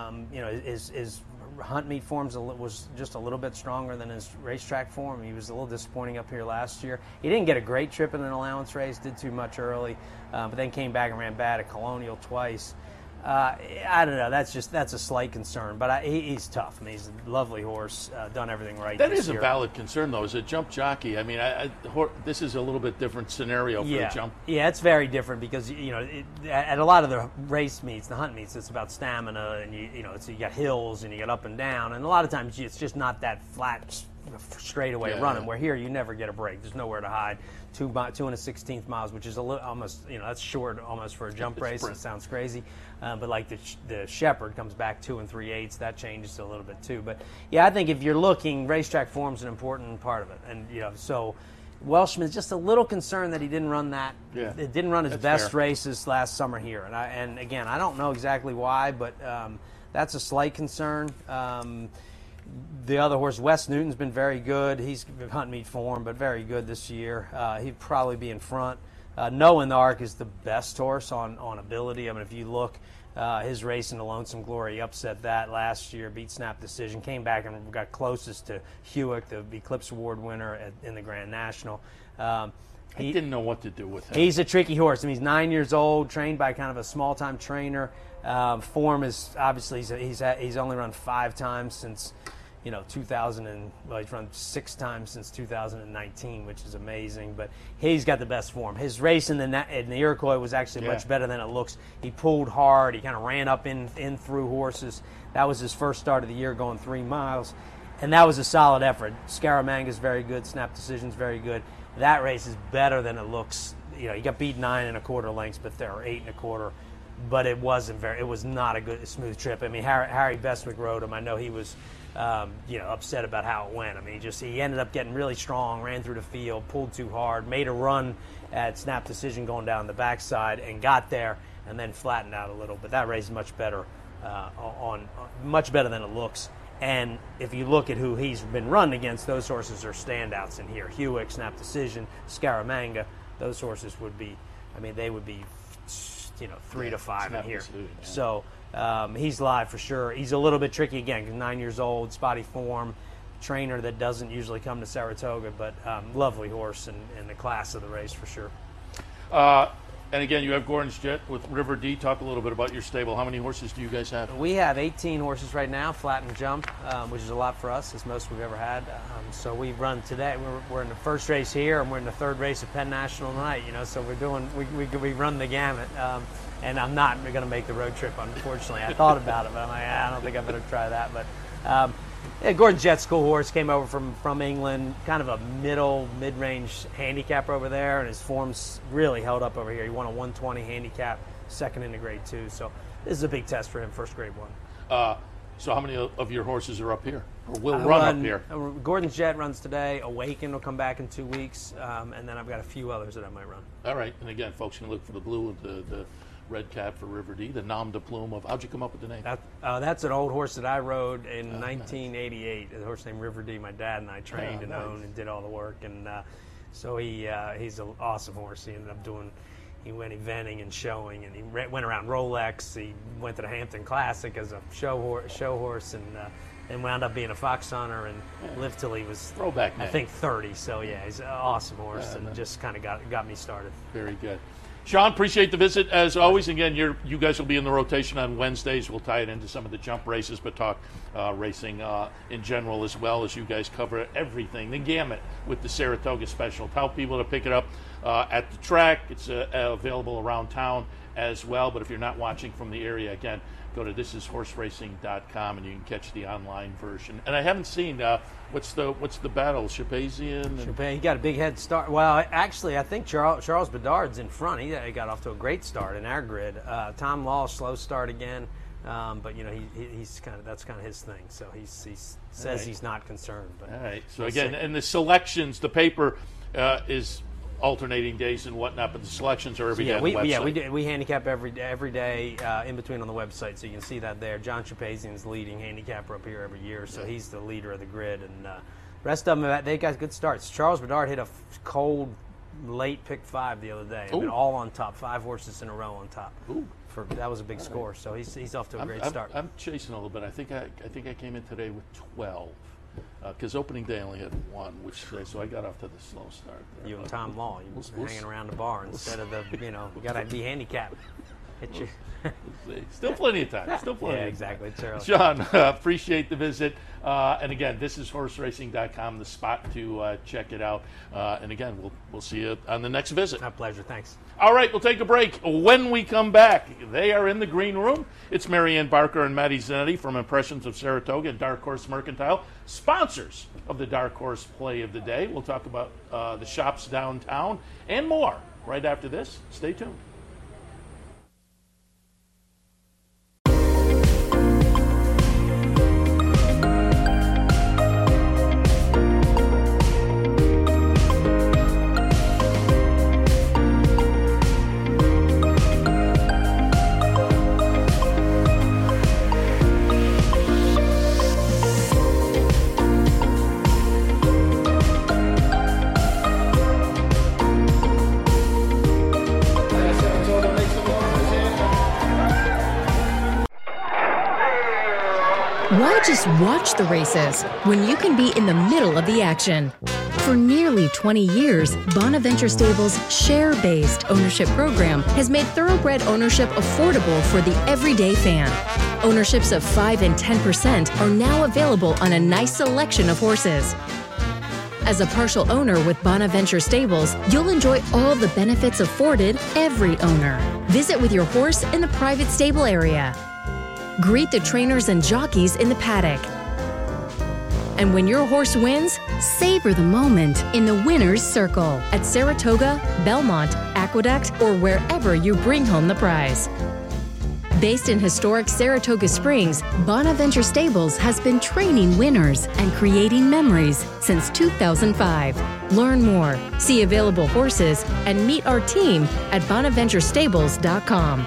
His hunt meet forms was just a little bit stronger than his racetrack form. He was a little disappointing up here last year. He didn't get a great trip in an allowance race, did too much early, but then came back and ran bad at Colonial twice. I don't know. That's a slight concern, but he's tough. I mean, he's a lovely horse, done everything right. That this is year. a valid concern, though. As a jump jockey, I mean, this is a little bit different scenario for a jump. Yeah, it's very different because at a lot of the race meets, the hunt meets, it's about stamina, and you got hills and you got up and down, and a lot of times it's just not that flat straightaway running. Where here you never get a break. There's nowhere to hide. 2 1/16 miles, which is a little almost that's short almost for a jump race. It sounds crazy, but like the Shepherd comes back 2 3/8. That changes a little bit too. But yeah, I think if you're looking, racetrack form's an important part of it, and so Welshman's just a little concerned that he didn't run that. Yeah, it didn't run his best fair. races last summer here, and again, I don't know exactly why, but that's a slight concern. The other horse, Wes Newton's been very good. He's hunt meet form, but very good this year. He'd probably be in front. Noah in the Ark is the best horse on ability. I mean, if you look, his race in the Lonesome Glory, he upset that last year, beat Snap Decision, came back and got closest to Hewitt, the Eclipse Award winner in the Grand National. He didn't know what to do with him. He's a tricky horse. I mean, he's 9 years old, trained by kind of a small-time trainer. Form is obviously he's only run 5 times since 2000 he's run 6 times since 2019, which is amazing. But he's got the best form. His race in the Iroquois was actually much better than it looks. He pulled hard. He kind of ran up in through horses. That was his first start of the year, going 3 miles, and that was a solid effort. Scaramanga's very good. Snap Decision's very good. That race is better than it looks. He got beat 9 1/4 lengths, but there are 8 1/4. But it was not a smooth trip. I mean, Harry Bestwick rode him. I know he was, upset about how it went. I mean, he ended up getting really strong, ran through the field, pulled too hard, made a run at Snap Decision going down the backside, and got there, and then flattened out a little. But that race is much better, much better than it looks. And if you look at who he's been run against, those horses are standouts in here. Hewitt, Snap Decision, Scaramanga. Those horses would be, they would be 3 to 5 in here. So he's live for sure. He's a little bit tricky again, 9 years old, spotty form, trainer that doesn't usually come to Saratoga, but lovely horse in the class of the race for sure. And again, you have Gordon's Jet with River D. Talk a little bit about your stable. How many horses do you guys have? We have 18 horses right now, flat and jump, which is a lot for us. It's most we've ever had. So we run today. We're in the first race here, and we're in the third race at Penn National tonight. So we run the gamut. And I'm not going to make the road trip, unfortunately. I thought about it, but I'm like, I don't think I better try that. But Gordon's Jet's cool horse, came over from England, kind of a mid-range handicapper over there, and his form's really held up over here. He won a 120 handicap, second in the grade 2. So this is a big test for him, first grade 1. So how many of your horses are up here, or will run up here? Gordon's Jet runs today. Awaken will come back in 2 weeks, and then I've got a few others that I might run. All right, and again, folks can look for the blue, the red cap for River D, the nom de plume of. How'd you come up with the name? That's an old horse that I rode in 1988. A horse named River D. My dad and I trained and owned and did all the work, and so he's an awesome horse. He ended up he went eventing and showing, and he went around Rolex. He went to the Hampton Classic as a show horse, and wound up being a fox hunter and lived till he was throwback name. I think 30. So yeah, he's an awesome horse and just kind of got me started. Very good. Sean, appreciate the visit as always. Again, you guys will be in the rotation on Wednesdays. We'll tie it into some of the jump races, but talk racing in general as well, as you guys cover everything, the gamut with the Saratoga Special. Tell people to pick it up at the track. It's available around town as well, but if you're not watching from the area, again, go to thishishorseracing.com and you can catch the online version. And I haven't seen what's the battle, Shapazian? He got a big head start. Well, actually, I think Charles Bedard's in front. He got off to a great start in our grid. Tom Law, slow start again, but he's that's kind of his thing. So he says he's not concerned. But all right. So again, and the selections, the paper is alternating days and whatnot, but the selections are every day on the website. We handicap every day in between on the website, so you can see that there. John Shapazian's leading handicapper up here every year, so he's the leader of the grid, and rest of them, they got good starts. Charles Bedard hit a cold late pick 5 the other day. I mean, Ooh. all on top, 5 horses in a row on top. Ooh. That was a big score, so he's off to a great start. I'm chasing a little bit. I think I came in today with 12 because opening day I only had 1, so I got off to the slow start there. You and Tom Law, you were hanging around the bar instead of you got to be handicapped. Hit you. Still plenty of time. Still plenty. Yeah, of exactly. It's early. John, appreciate the visit. And again, this is horseracing.com, the spot to check it out. And again, we'll see you on the next visit. My pleasure. Thanks. All right, we'll take a break. When we come back, they are in the green room. It's Marianne Barker and Maddie Zanetti from Impressions of Saratoga and Dark Horse Mercantile, sponsors of the Dark Horse Play of the Day. We'll talk about the shops downtown and more right after this. Stay tuned. Why just watch the races when you can be in the middle of the action? For nearly 20 years, Bonaventure Stables' share-based ownership program has made thoroughbred ownership affordable for the everyday fan. Ownerships of 5 and 10% are now available on a nice selection of horses. As a partial owner with Bonaventure Stables, you'll enjoy all the benefits afforded every owner. Visit with your horse in the private stable area. Greet the trainers and jockeys in the paddock. And when your horse wins, savor the moment in the winner's circle at Saratoga, Belmont, Aqueduct, or wherever you bring home the prize. Based in historic Saratoga Springs, Bonaventure Stables has been training winners and creating memories since 2005. Learn more, see available horses, and meet our team at bonaventurestables.com.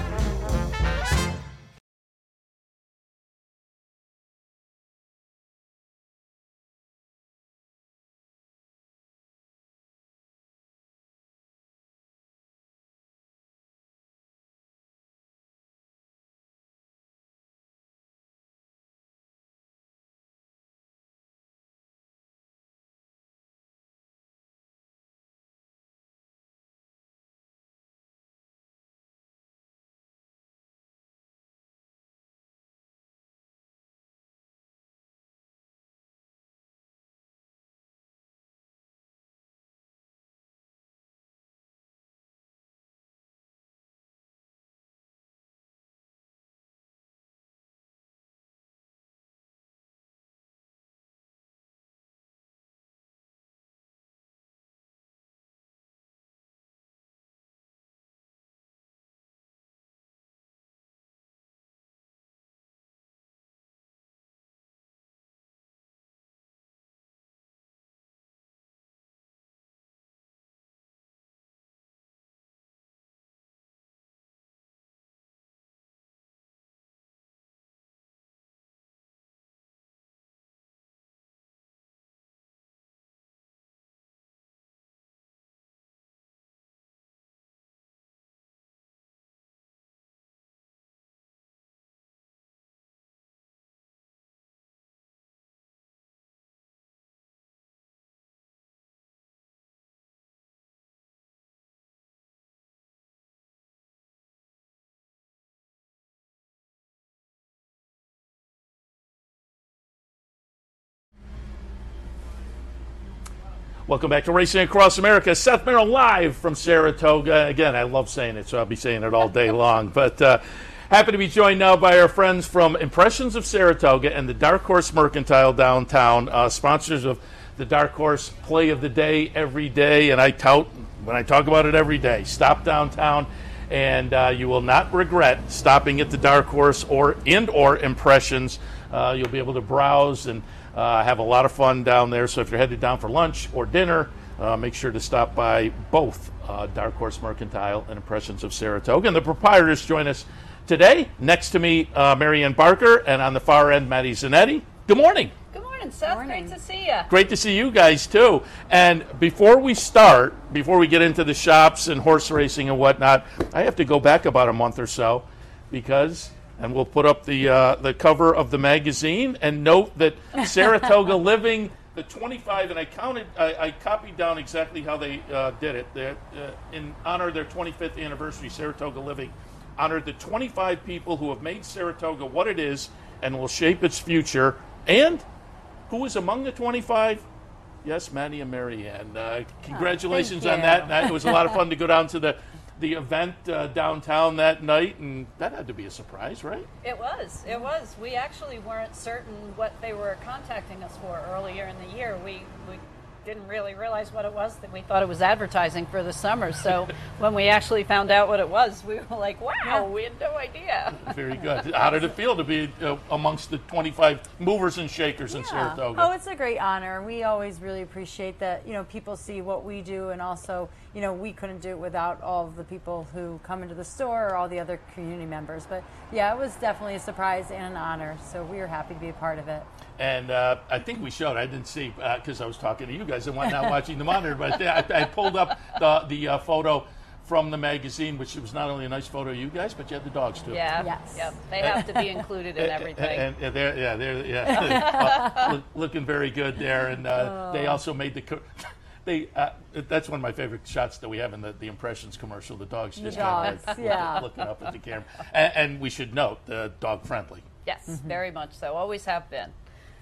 Welcome back to Racing Across America. Seth Merrill live from Saratoga. Again, I love saying it, so I'll be saying it all day long. But happy to be joined now by our friends from Impressions of Saratoga and the Dark Horse Mercantile downtown, sponsors of the Dark Horse Play of the Day every day. And I tout, when I talk about it every day, stop downtown and you will not regret stopping at the Dark Horse or Impressions. You'll be able to browse and have a lot of fun down there. So if you're headed down for lunch or dinner, make sure to stop by both Dark Horse Mercantile and Impressions of Saratoga. And the proprietors join us today. Next to me, Marianne Barker, and on the far end, Maddie Zanetti. Good morning. Good morning. morning, Seth. Morning. Great to see you. Great to see you guys, too. And before we get into the shops and horse racing and whatnot, I have to go back about a month or so because, and we'll put up the cover of the magazine and note that Saratoga Living, the 25, and I copied down exactly how they did it. In honor of their 25th anniversary, Saratoga Living honored the 25 people who have made Saratoga what it is and will shape its future. And who was among the 25? Yes, Maddie and Marianne. Congratulations on that. It was a lot of fun to go down to the event downtown that night, and that had to be a surprise, right? It was. We actually weren't certain what they were contacting us for earlier in the year. We didn't really realize what it was. That we thought it was advertising for the summer. So when we actually found out what it was, we were like, wow, we had no idea. Very good. How did it feel to be amongst the 25 movers and shakers in Saratoga? Oh, it's a great honor. We always really appreciate that, people see what we do, and also, we couldn't do it without all of the people who come into the store or all the other community members. But yeah, it was definitely a surprise and an honor. So we were happy to be a part of it. And I think we showed. I didn't see because I was talking to you guys and whatnot, watching the monitor. But I pulled up the photo from the magazine, which was not only a nice photo of you guys, but you had the dogs too. Yeah, yes. Yep. They have to be included in everything. And they're looking very good there. And they also made that's one of my favorite shots that we have in the Impressions commercial. The dogs just looking up at the camera. And we should note, dog friendly. Yes, very much so. Always have been.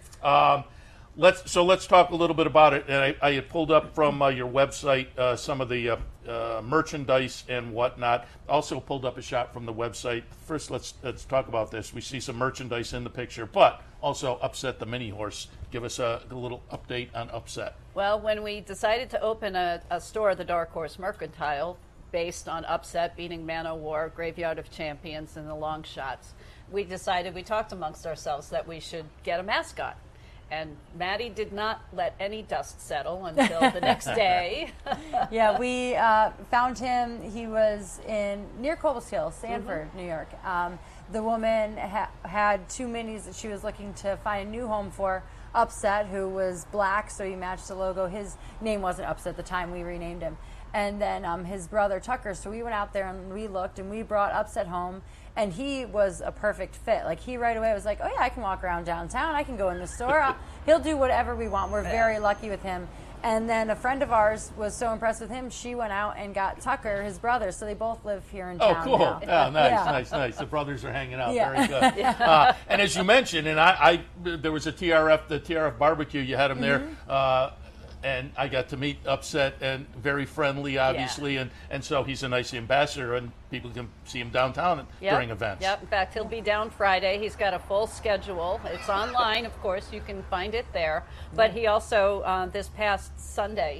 Let's talk a little bit about it. And I had pulled up from your website some of the merchandise and whatnot. Also pulled up a shot from the website. First, let's talk about this. We see some merchandise in the picture, but also Upset the Mini Horse. Give us a little update on Upset. Well, when we decided to open a store, the Dark Horse Mercantile, based on Upset beating Man O' War, Graveyard of Champions, and the Long Shots, we talked amongst ourselves that we should get a mascot. And Maddie did not let any dust settle until the next day. Yeah, we found him. He was near Cobblestone, Sanford, New York. The woman had two minis that she was looking to find a new home for. Upset, who was black, so he matched the logo. His name wasn't Upset at the time. We renamed him. And then his brother, Tucker. So we went out there and we looked, and we brought Upset home. And he was a perfect fit. Like, he right away was like, oh, yeah, I can walk around downtown. I can go in the store. He'll do whatever we want. We're very lucky with him. And then a friend of ours was so impressed with him, she went out and got Tucker, his brother. So they both live here in town. Oh, cool. Now. Nice. The brothers are hanging out. Very good. And as you mentioned, and there was the TRF barbecue. You had him there. And I got to meet Upset, and very friendly, obviously, and so he's a nice ambassador, and people can see him downtown during events. Yep. In fact, he'll be down Friday. He's got a full schedule. It's online, of course. You can find it there. But he also, this past Sunday,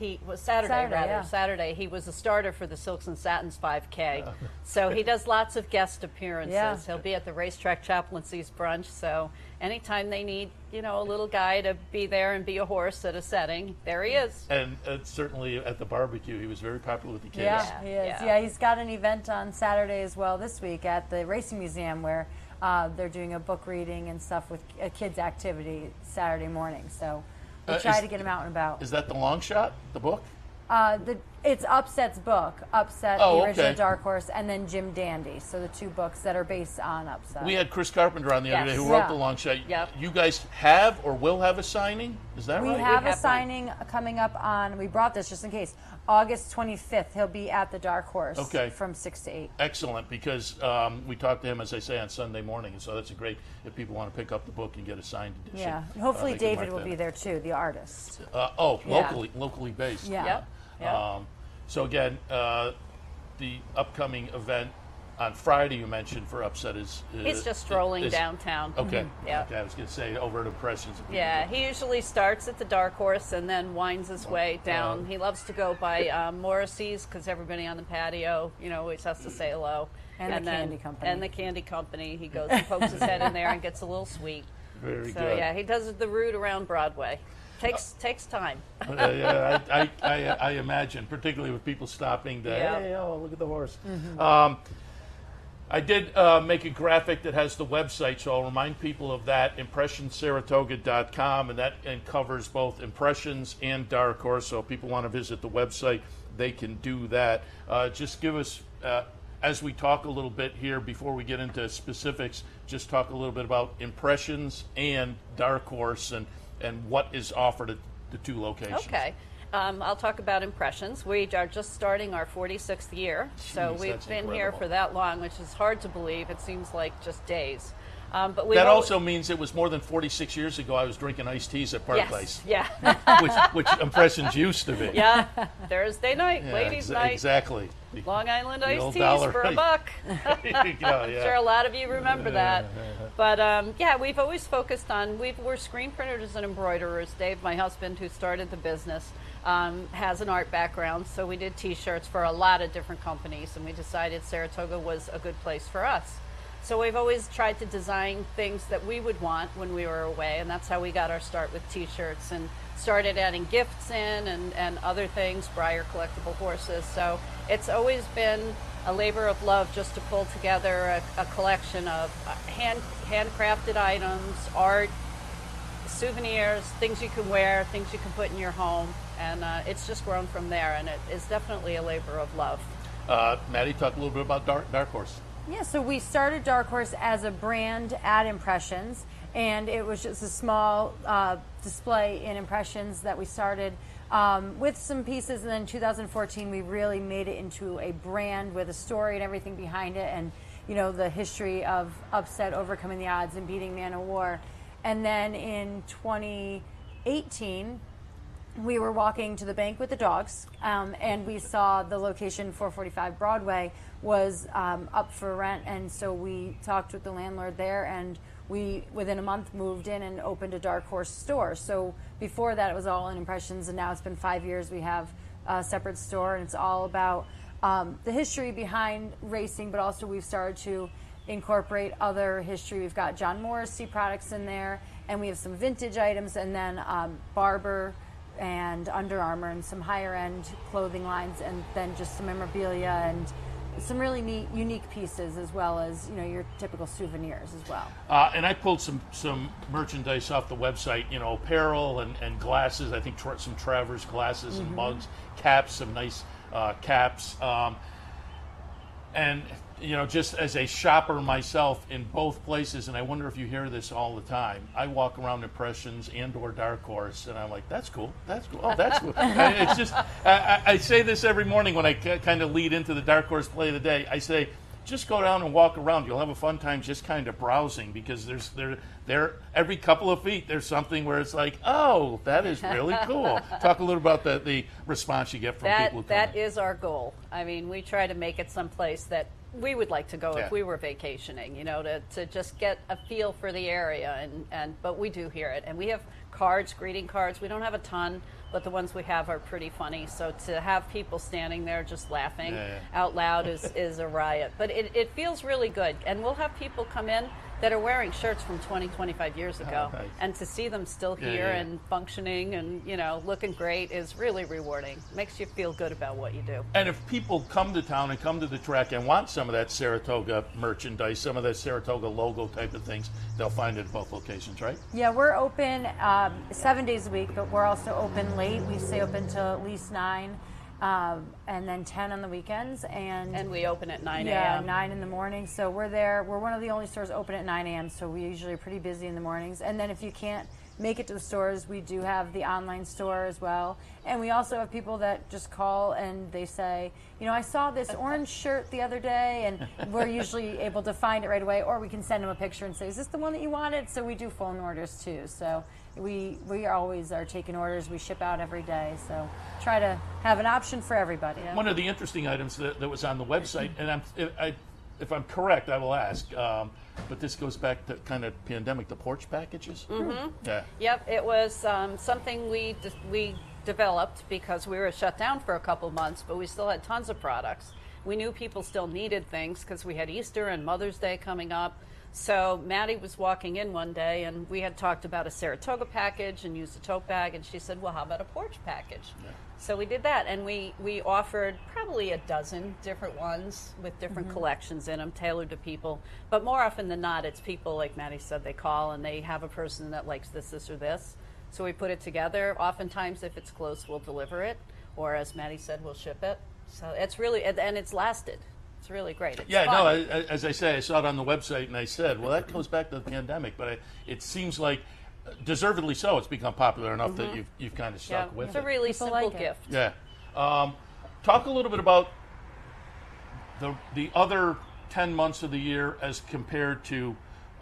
Saturday, he was a starter for the Silks and Satins 5K. So he does lots of guest appearances. Yeah. He'll be at the Racetrack Chaplaincy's brunch. So anytime they need, a little guy to be there and be a horse at a setting, there he is. And certainly at the barbecue, he was very popular with the kids. Yeah, he is. Yeah, he's got an event on Saturday as well this week at the Racing Museum where they're doing a book reading and stuff with a kids' activity Saturday morning. So we try to get him out and about. Is that the Long Shot, the book? It's Upset's book, the original Dark Horse, and then Jim Dandy. So the two books that are based on Upset. We had Chris Carpenter on the other day who wrote the Long Shot. Yep. You guys have or will have a signing? Is that right? We have a signing coming up on, we brought this just in case, August 25th. He'll be at the Dark Horse from 6 to 8. Excellent, because we talked to him, as I say, on Sunday morning, and so that's great if people want to pick up the book and get a signed edition. Yeah, hopefully David will be there too, the artist. Locally based. Yeah. Yep. So again, the upcoming event on Friday you mentioned for Upset is he's just strolling downtown. Okay. Yeah. Okay, I was going to say over at Impressions. Yeah, he usually starts at the Dark Horse and then winds his way down. He loves to go by Morrissey's because everybody on the patio, always has to say hello. And the candy company. And the candy company. He goes and pokes his head in there and gets a little sweet. Very good. So yeah, he does the route around Broadway. Takes time. I imagine, particularly with people stopping to, hey, look at the horse. I did make a graphic that has the website, so I'll remind people of that, impressionsaratoga.com, and that covers both Impressions and Dark Horse, so if people want to visit the website, they can do that. Just give us, as we talk a little bit here, before we get into specifics, just talk a little bit about Impressions and Dark Horse and what is offered at the two locations. Okay. I'll talk about Impressions. We are just starting our 46th year, so we've been here for that long, which is hard to believe. It seems like just days. But that also means it was more than 46 years ago I was drinking iced teas at Park Place. Yeah. which Impressions used to be. Yeah, Thursday night, ladies' night. Exactly. Long Island iced teas dollar, for right. $1. I'm sure a lot of you remember that. But we've always focused on, we're screen printers and embroiderers. Dave, my husband, who started the business, has an art background, so we did T-shirts for a lot of different companies, and we decided Saratoga was a good place for us. So we've always tried to design things that we would want when we were away, and that's how we got our start with T-shirts and started adding gifts in and other things, Breyer collectible horses. So it's always been a labor of love just to pull together a collection of handcrafted items, art, souvenirs, things you can wear, things you can put in your home, and it's just grown from there, and it is definitely a labor of love. Maddie, talk a little bit about Dark Horse. Yeah, so we started Dark Horse as a brand at Impressions, and it was just a small display in Impressions that we started with some pieces, and then in 2014 we really made it into a brand with a story and everything behind it, and the history of Upset overcoming the odds and beating Man O' War. And then in 2018 we were walking to the bank with the dogs, and we saw the location 445 Broadway was up for rent, and so we talked with the landlord there, and we within a month moved in and opened a Dark Horse store. So before that it was all in Impressions, and now it's been 5 years we have a separate store, and it's all about the history behind racing, but also we've started to incorporate other history. We've got John Morrissey products in there, and we have some vintage items, and then Barber and Under Armour and some higher end clothing lines, and then just some memorabilia and some really neat, unique pieces, as well as your typical souvenirs as well. And I pulled some merchandise off the website, apparel and glasses. I think some Travers glasses and mugs, caps, some nice caps, and just as a shopper myself in both places, and I wonder if you hear this all the time, I walk around Impressions and/or Dark Horse, and I'm like, that's cool. Oh, that's cool. It's just, I say this every morning when I kind of lead into the Dark Horse play of the day. I say, just go down and walk around. You'll have a fun time just kind of browsing, because there every couple of feet there's something where it's like, oh, that is really cool. Talk a little about the response you get from people who come That in. is our goal. I mean, we try to make it someplace that we would like to go if we were vacationing, to just get a feel for the area, but we do hear it, and we have greeting cards. We don't have a ton, but the ones we have are pretty funny. So to have people standing there just laughing out loud is a riot. But it feels really good, and we'll have people come in that are wearing shirts from 20, 25 years ago, and to see them still here and functioning and looking great is really rewarding. Makes you feel good about what you do. And if people come to town and come to the track and want some of that Saratoga merchandise, some of that Saratoga logo type of things, they'll find it at both locations, right? Yeah, we're open 7 days a week, but we're also open late. We stay open till at least 9. And then 10 on the weekends, and we open at 9 a.m. Yeah, 9 in the morning. So we're there. We're one of the only stores open at 9 a.m. So we usually are pretty busy in the mornings. And then if you can't make it to the stores, we do have the online store as well. And we also have people that just call and they say, I saw this orange shirt the other day, and we're usually able to find it right away, or we can send them a picture and say, is this the one that you wanted? So we do phone orders too. So we always are taking orders. We ship out every day. So try to have an option for everybody. One of the interesting items that was on the website, and if I'm correct, I will ask, but this goes back to kind of pandemic, the porch packages? Mm-hmm. Yeah. Yep, it was something we developed because we were shut down for a couple months, but we still had tons of products. We knew people still needed things because we had Easter and Mother's Day coming up. So Maddie was walking in one day, and we had talked about a Saratoga package and used a tote bag, and she said, well, how about a porch package? Yeah. So we did that, and we offered probably a dozen different ones with different collections in them, tailored to people. But more often than not, it's people, like Maddie said, they call and they have a person that likes this, or this. So we put it together. Oftentimes, if it's close, we'll deliver it. Or as Maddie said, we'll ship it. So it's really, and it's lasted. It's really great. It's fun. As I say, I saw it on the website, and I said, well, that goes back to the pandemic. But it seems like, deservedly so, it's become popular enough that you've kind of stuck with it. It's a really simple gift. Yeah. Talk a little bit about the other 10 months of the year as compared to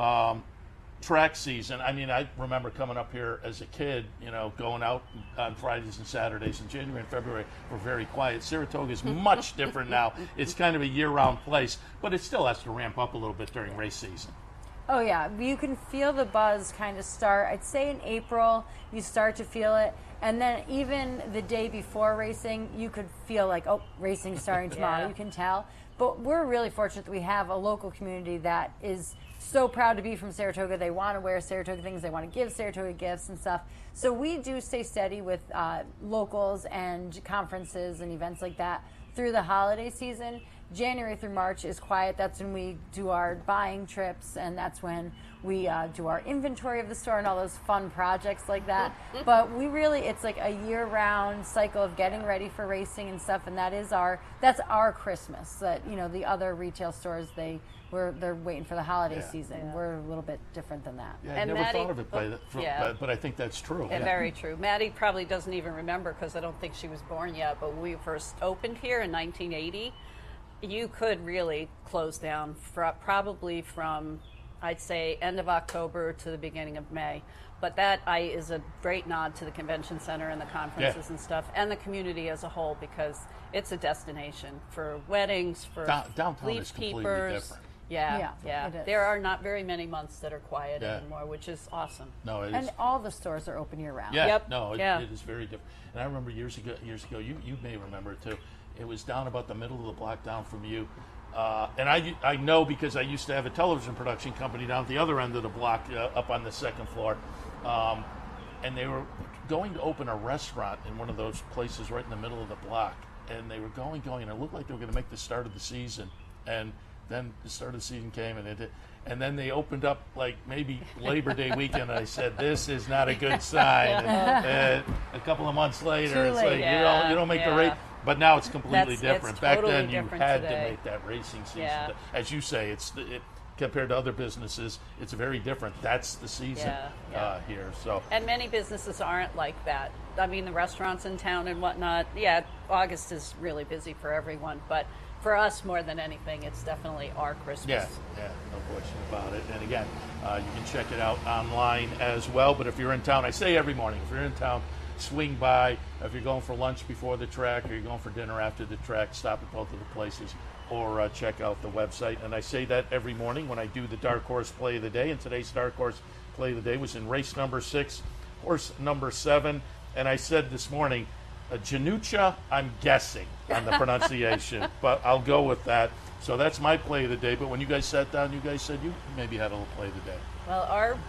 track season. I mean, I remember coming up here as a kid, going out on Fridays and Saturdays. In January and February were very quiet. Saratoga is much different now. It's kind of a year-round place, but it still has to ramp up a little bit during race season. Oh, yeah. You can feel the buzz kind of start. I'd say in April, you start to feel it. And then even the day before racing, you could feel like, oh, racing's starting tomorrow. Yeah. You can tell. But we're really fortunate that we have a local community that is so proud to be from Saratoga. They want to wear Saratoga things. They want to give Saratoga gifts and stuff. So we do stay steady with locals and conferences and events like that through the holiday season. January through March is quiet. That's when we do our buying trips, and that's when we do our inventory of the store and all those fun projects like that. But we really, it's like a year-round cycle of getting ready for racing and stuff, and that's our Christmas. That the other retail stores they're waiting for the holiday season. Yeah. We're a little bit different than that. Yeah, I never thought of it but I think that's true. And very true. Maddie probably doesn't even remember because I don't think she was born yet. But when we first opened here in 1980. You could really close down probably from, I'd say, end of October to the beginning of May. But that is a great nod to the convention center and the conferences and stuff, and the community as a whole, because it's a destination for weddings, for downtown is completely different. Yeah. There are not very many months that are quiet anymore, which is awesome. No, it is. And all the stores are open year-round. Yeah, it is very different. And I remember years ago, you may remember it too. It was down about the middle of the block down from you. And I know because I used to have a television production company down at the other end of the block up on the second floor. And they were going to open a restaurant in one of those places right in the middle of the block. And they were going, and it looked like they were going to make the start of the season. And then the start of the season came, and then they opened up like maybe Labor Day weekend. And I said, this is not a good sign. And a couple of months later, it's like, you don't make the race. But now it's completely different. It's Back totally then, you had today. to make that racing season. Yeah. As you say, compared to other businesses, it's very different. That's the season here. So. And many businesses aren't like that. I mean, the restaurants in town and whatnot, August is really busy for everyone. But for us, more than anything, it's definitely our Christmas. Yeah, no question about it. And again, you can check it out online as well. But if you're in town, I say every morning, if you're in town, swing by. If you're going for lunch before the track or you're going for dinner after the track, stop at both of the places or check out the website. And I say that every morning when I do the Dark Horse Play of the Day. And today's Dark Horse Play of the Day was in race number 6, horse number 7. And I said this morning, Janucha, I'm guessing on the pronunciation, but I'll go with that. So that's my play of the day. But when you guys sat down, you guys said you maybe had a little play of the day. Well,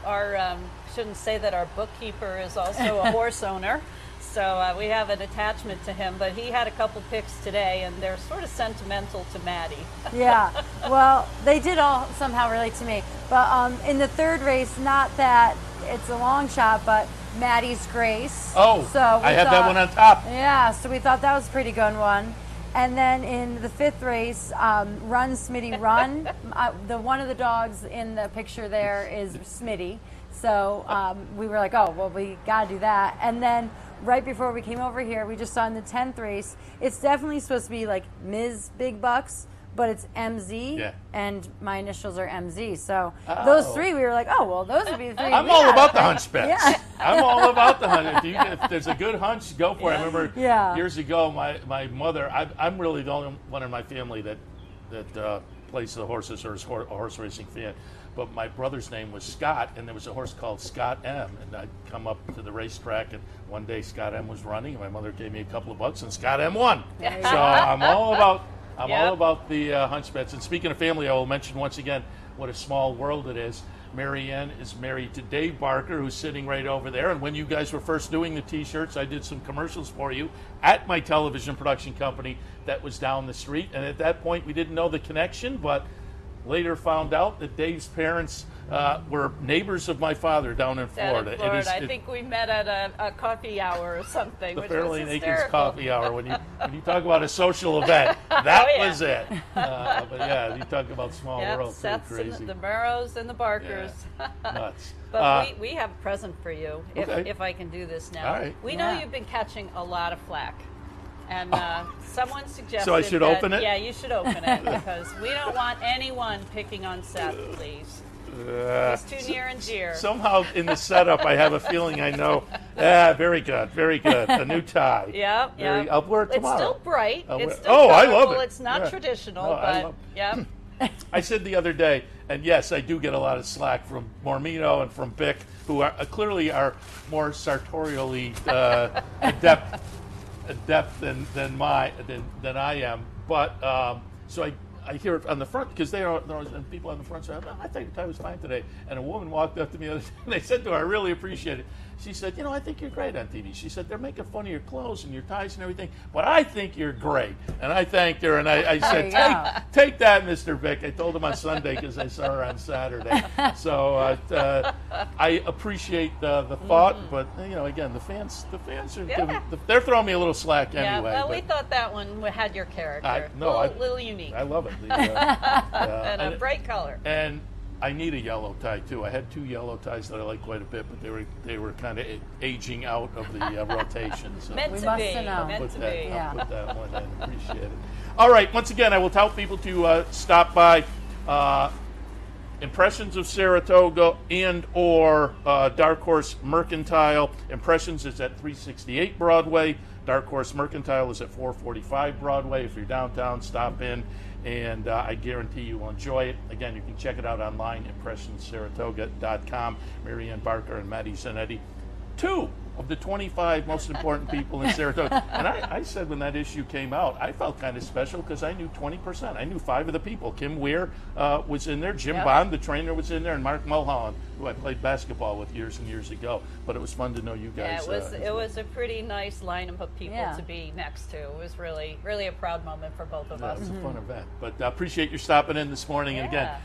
our shouldn't say that our bookkeeper is also a horse owner, so we have an attachment to him. But he had a couple picks today, and they're sort of sentimental to Maddie. Yeah, well, they did all somehow relate to me. But in the third race, not that it's a long shot, but Maddie's Grace. Oh, so I had that one on top. Yeah, so we thought that was a pretty good one. And then in the 5th race, Run Smitty Run. One of the dogs in the picture there is Smitty. So we were like, oh, well, we got to do that. And then right before we came over here, we just saw in the 10th race, it's definitely supposed to be like Ms. Big Bucks, but it's MZ, and my initials are MZ. So those three, we were like, oh, well, those would be the three. I'm all about the hunch bets. Yeah. I'm all about the hunch. If there's a good hunch, go for it. I remember years ago, my mother, I'm really the only one in my family that plays the horses or is a horse racing fan. But my brother's name was Scott, and there was a horse called Scott M. And I'd come up to the racetrack, and one day Scott M was running, and my mother gave me a couple of bucks, and Scott M won. So I'm all about I'm all about the hunch bets. And speaking of family, I will mention once again what a small world it is. Marianne is married to Dave Barker, who's sitting right over there. And when you guys were first doing the T-shirts, I did some commercials for you at my television production company that was down the street. And at that point, we didn't know the connection, but later found out that Dave's parents were neighbors of my father down in Florida. I think we met at a coffee hour or something. The which Fairlane was Acres hysterical. Coffee Hour. When you talk about a social event, that was it. But yeah, you talk about small world. Seth's Crazy. and the Murrows and the Barkers. Yeah. Nuts. But we have a present for you, Okay. if I can do this now. All right. We know you've been catching a lot of flack. And someone suggested So I should that, open it? Yeah, you should open it because we don't want anyone picking on Seth, please. It's too near and dear. Somehow in the setup, I have a feeling I know. Yeah, very good, very good. A new tie. Yeah. I'll wear it tomorrow. It's still bright. It's still I colorful. love it. It's not Yeah. traditional, No, I but love yeah. I said the other day, and yes, I do get a lot of slack from Mormino and from Bick, who are clearly are more sartorially adept than I am. But so I hear it on the front because there are people on the front say, I think the tie was fine today. And a woman walked up to me the other day, and I said to her, I really appreciate it. She said, I think you're great on TV. She said, they're making fun of your clothes and your ties and everything, but I think you're great. And I thanked her, and I said, take that, Mr. Vick. I told him on Sunday because I saw her on Saturday. So I appreciate the thought, but again, the fans are they're throwing me a little slack anyway. Yeah, well, we thought that one had your character. A little unique. I love it. And a bright color. And I need a yellow tie too. I had two yellow ties that I like quite a bit, but they were kind of aging out of the rotation. So Meant to be. I'll put that one in. Appreciate it. All right. Once again, I will tell people to stop by Impressions of Saratoga and or Dark Horse Mercantile. Impressions is at 368 Broadway. Dark Horse Mercantile is at 445 Broadway. If you're downtown, stop in. And I guarantee you will enjoy it. Again, you can check it out online, impressionsaratoga.com. Marianne Barker and Maddie Zanetti, 2 of the 25 most important people in Saratoga. And I said when that issue came out, I felt kind of special because I knew 20%. I knew 5 of the people. Kim Weir was in there. Jim Bond, the trainer, was in there. And Mark Mulholland, who I played basketball with years and years ago. But it was fun to know you guys. Yeah, it was a pretty nice lineup of people to be next to. It was really, really a proud moment for both of us. It was a fun event. But appreciate you stopping in this morning. And again,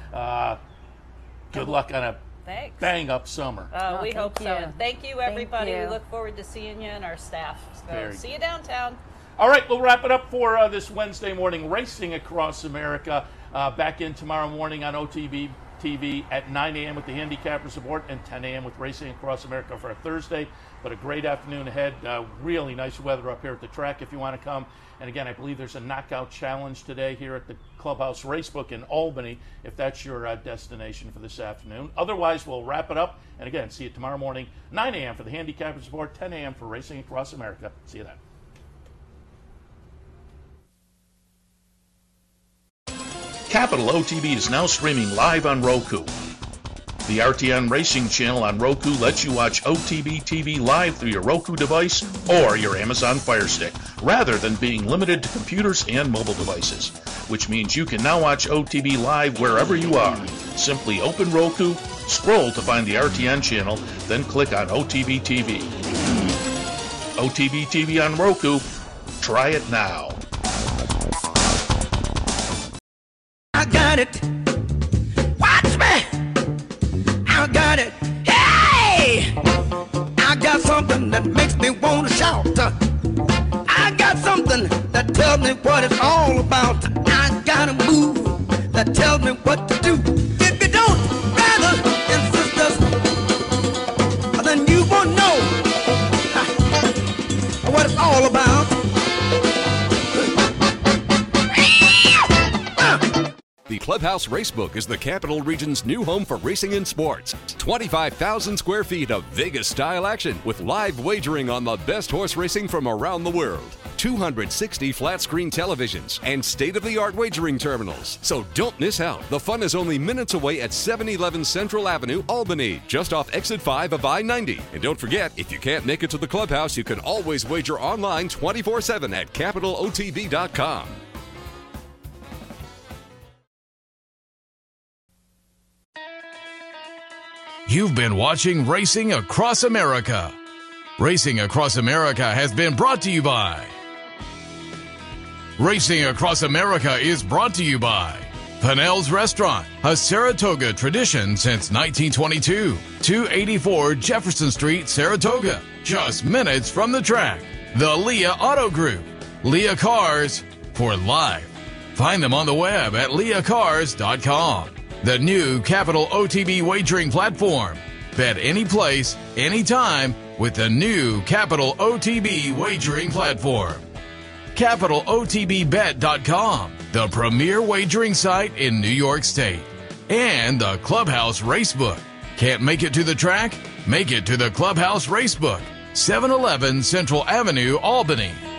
good luck on a bang-up summer. We hope so. And thank you, everybody. Thank you. We look forward to seeing you and our staff. So see you downtown. All right, we'll wrap it up for this Wednesday morning Racing Across America. Back in tomorrow morning on OTB TV at 9 a.m. with the Handicappers Report and 10 a.m. with Racing Across America for a Thursday. But a great afternoon ahead. Really nice weather up here at the track if you want to come. And again, I believe there's a knockout challenge today here at the Clubhouse Racebook in Albany, if that's your destination for this afternoon. Otherwise, we'll wrap it up. And again, see you tomorrow morning, 9 a.m. for the Handicappers Report, 10 a.m. for Racing Across America. See you then. Capital OTB is now streaming live on Roku. The RTN Racing channel on Roku lets you watch OTB TV live through your Roku device or your Amazon Fire Stick, rather than being limited to computers and mobile devices, which means you can now watch OTB live wherever you are. Simply open Roku, scroll to find the RTN channel, then click on OTB TV. OTB TV on Roku. Try it now. I got it. Watch me. I got it. Hey! I got something that makes me want to shout. I got something that tells me what it's all about. I got a move that tells me what to do. If you don't, brothers and sisters, then you won't know what it's all about. The Clubhouse Racebook is the Capital Region's new home for racing and sports. 25,000 square feet of Vegas-style action with live wagering on the best horse racing from around the world. 260 flat-screen televisions and state-of-the-art wagering terminals. So don't miss out. The fun is only minutes away at 711 Central Avenue, Albany, just off Exit 5 of I-90. And don't forget, if you can't make it to the Clubhouse, you can always wager online 24/7 at CapitalOTB.com. You've been watching Racing Across America. Racing Across America has been brought to you by. Racing Across America is brought to you by Pinnell's Restaurant, a Saratoga tradition since 1922. 284 Jefferson Street, Saratoga, just minutes from the track. The Leah Auto Group, Leah Cars for life. Find them on the web at leahcars.com. The new Capital OTB wagering platform. Bet any place, anytime with the new Capital OTB wagering platform. CapitalOTBBet.com, the premier wagering site in New York State. And the Clubhouse Racebook. Can't make it to the track? Make it to the Clubhouse Racebook, 711 Central Avenue, Albany.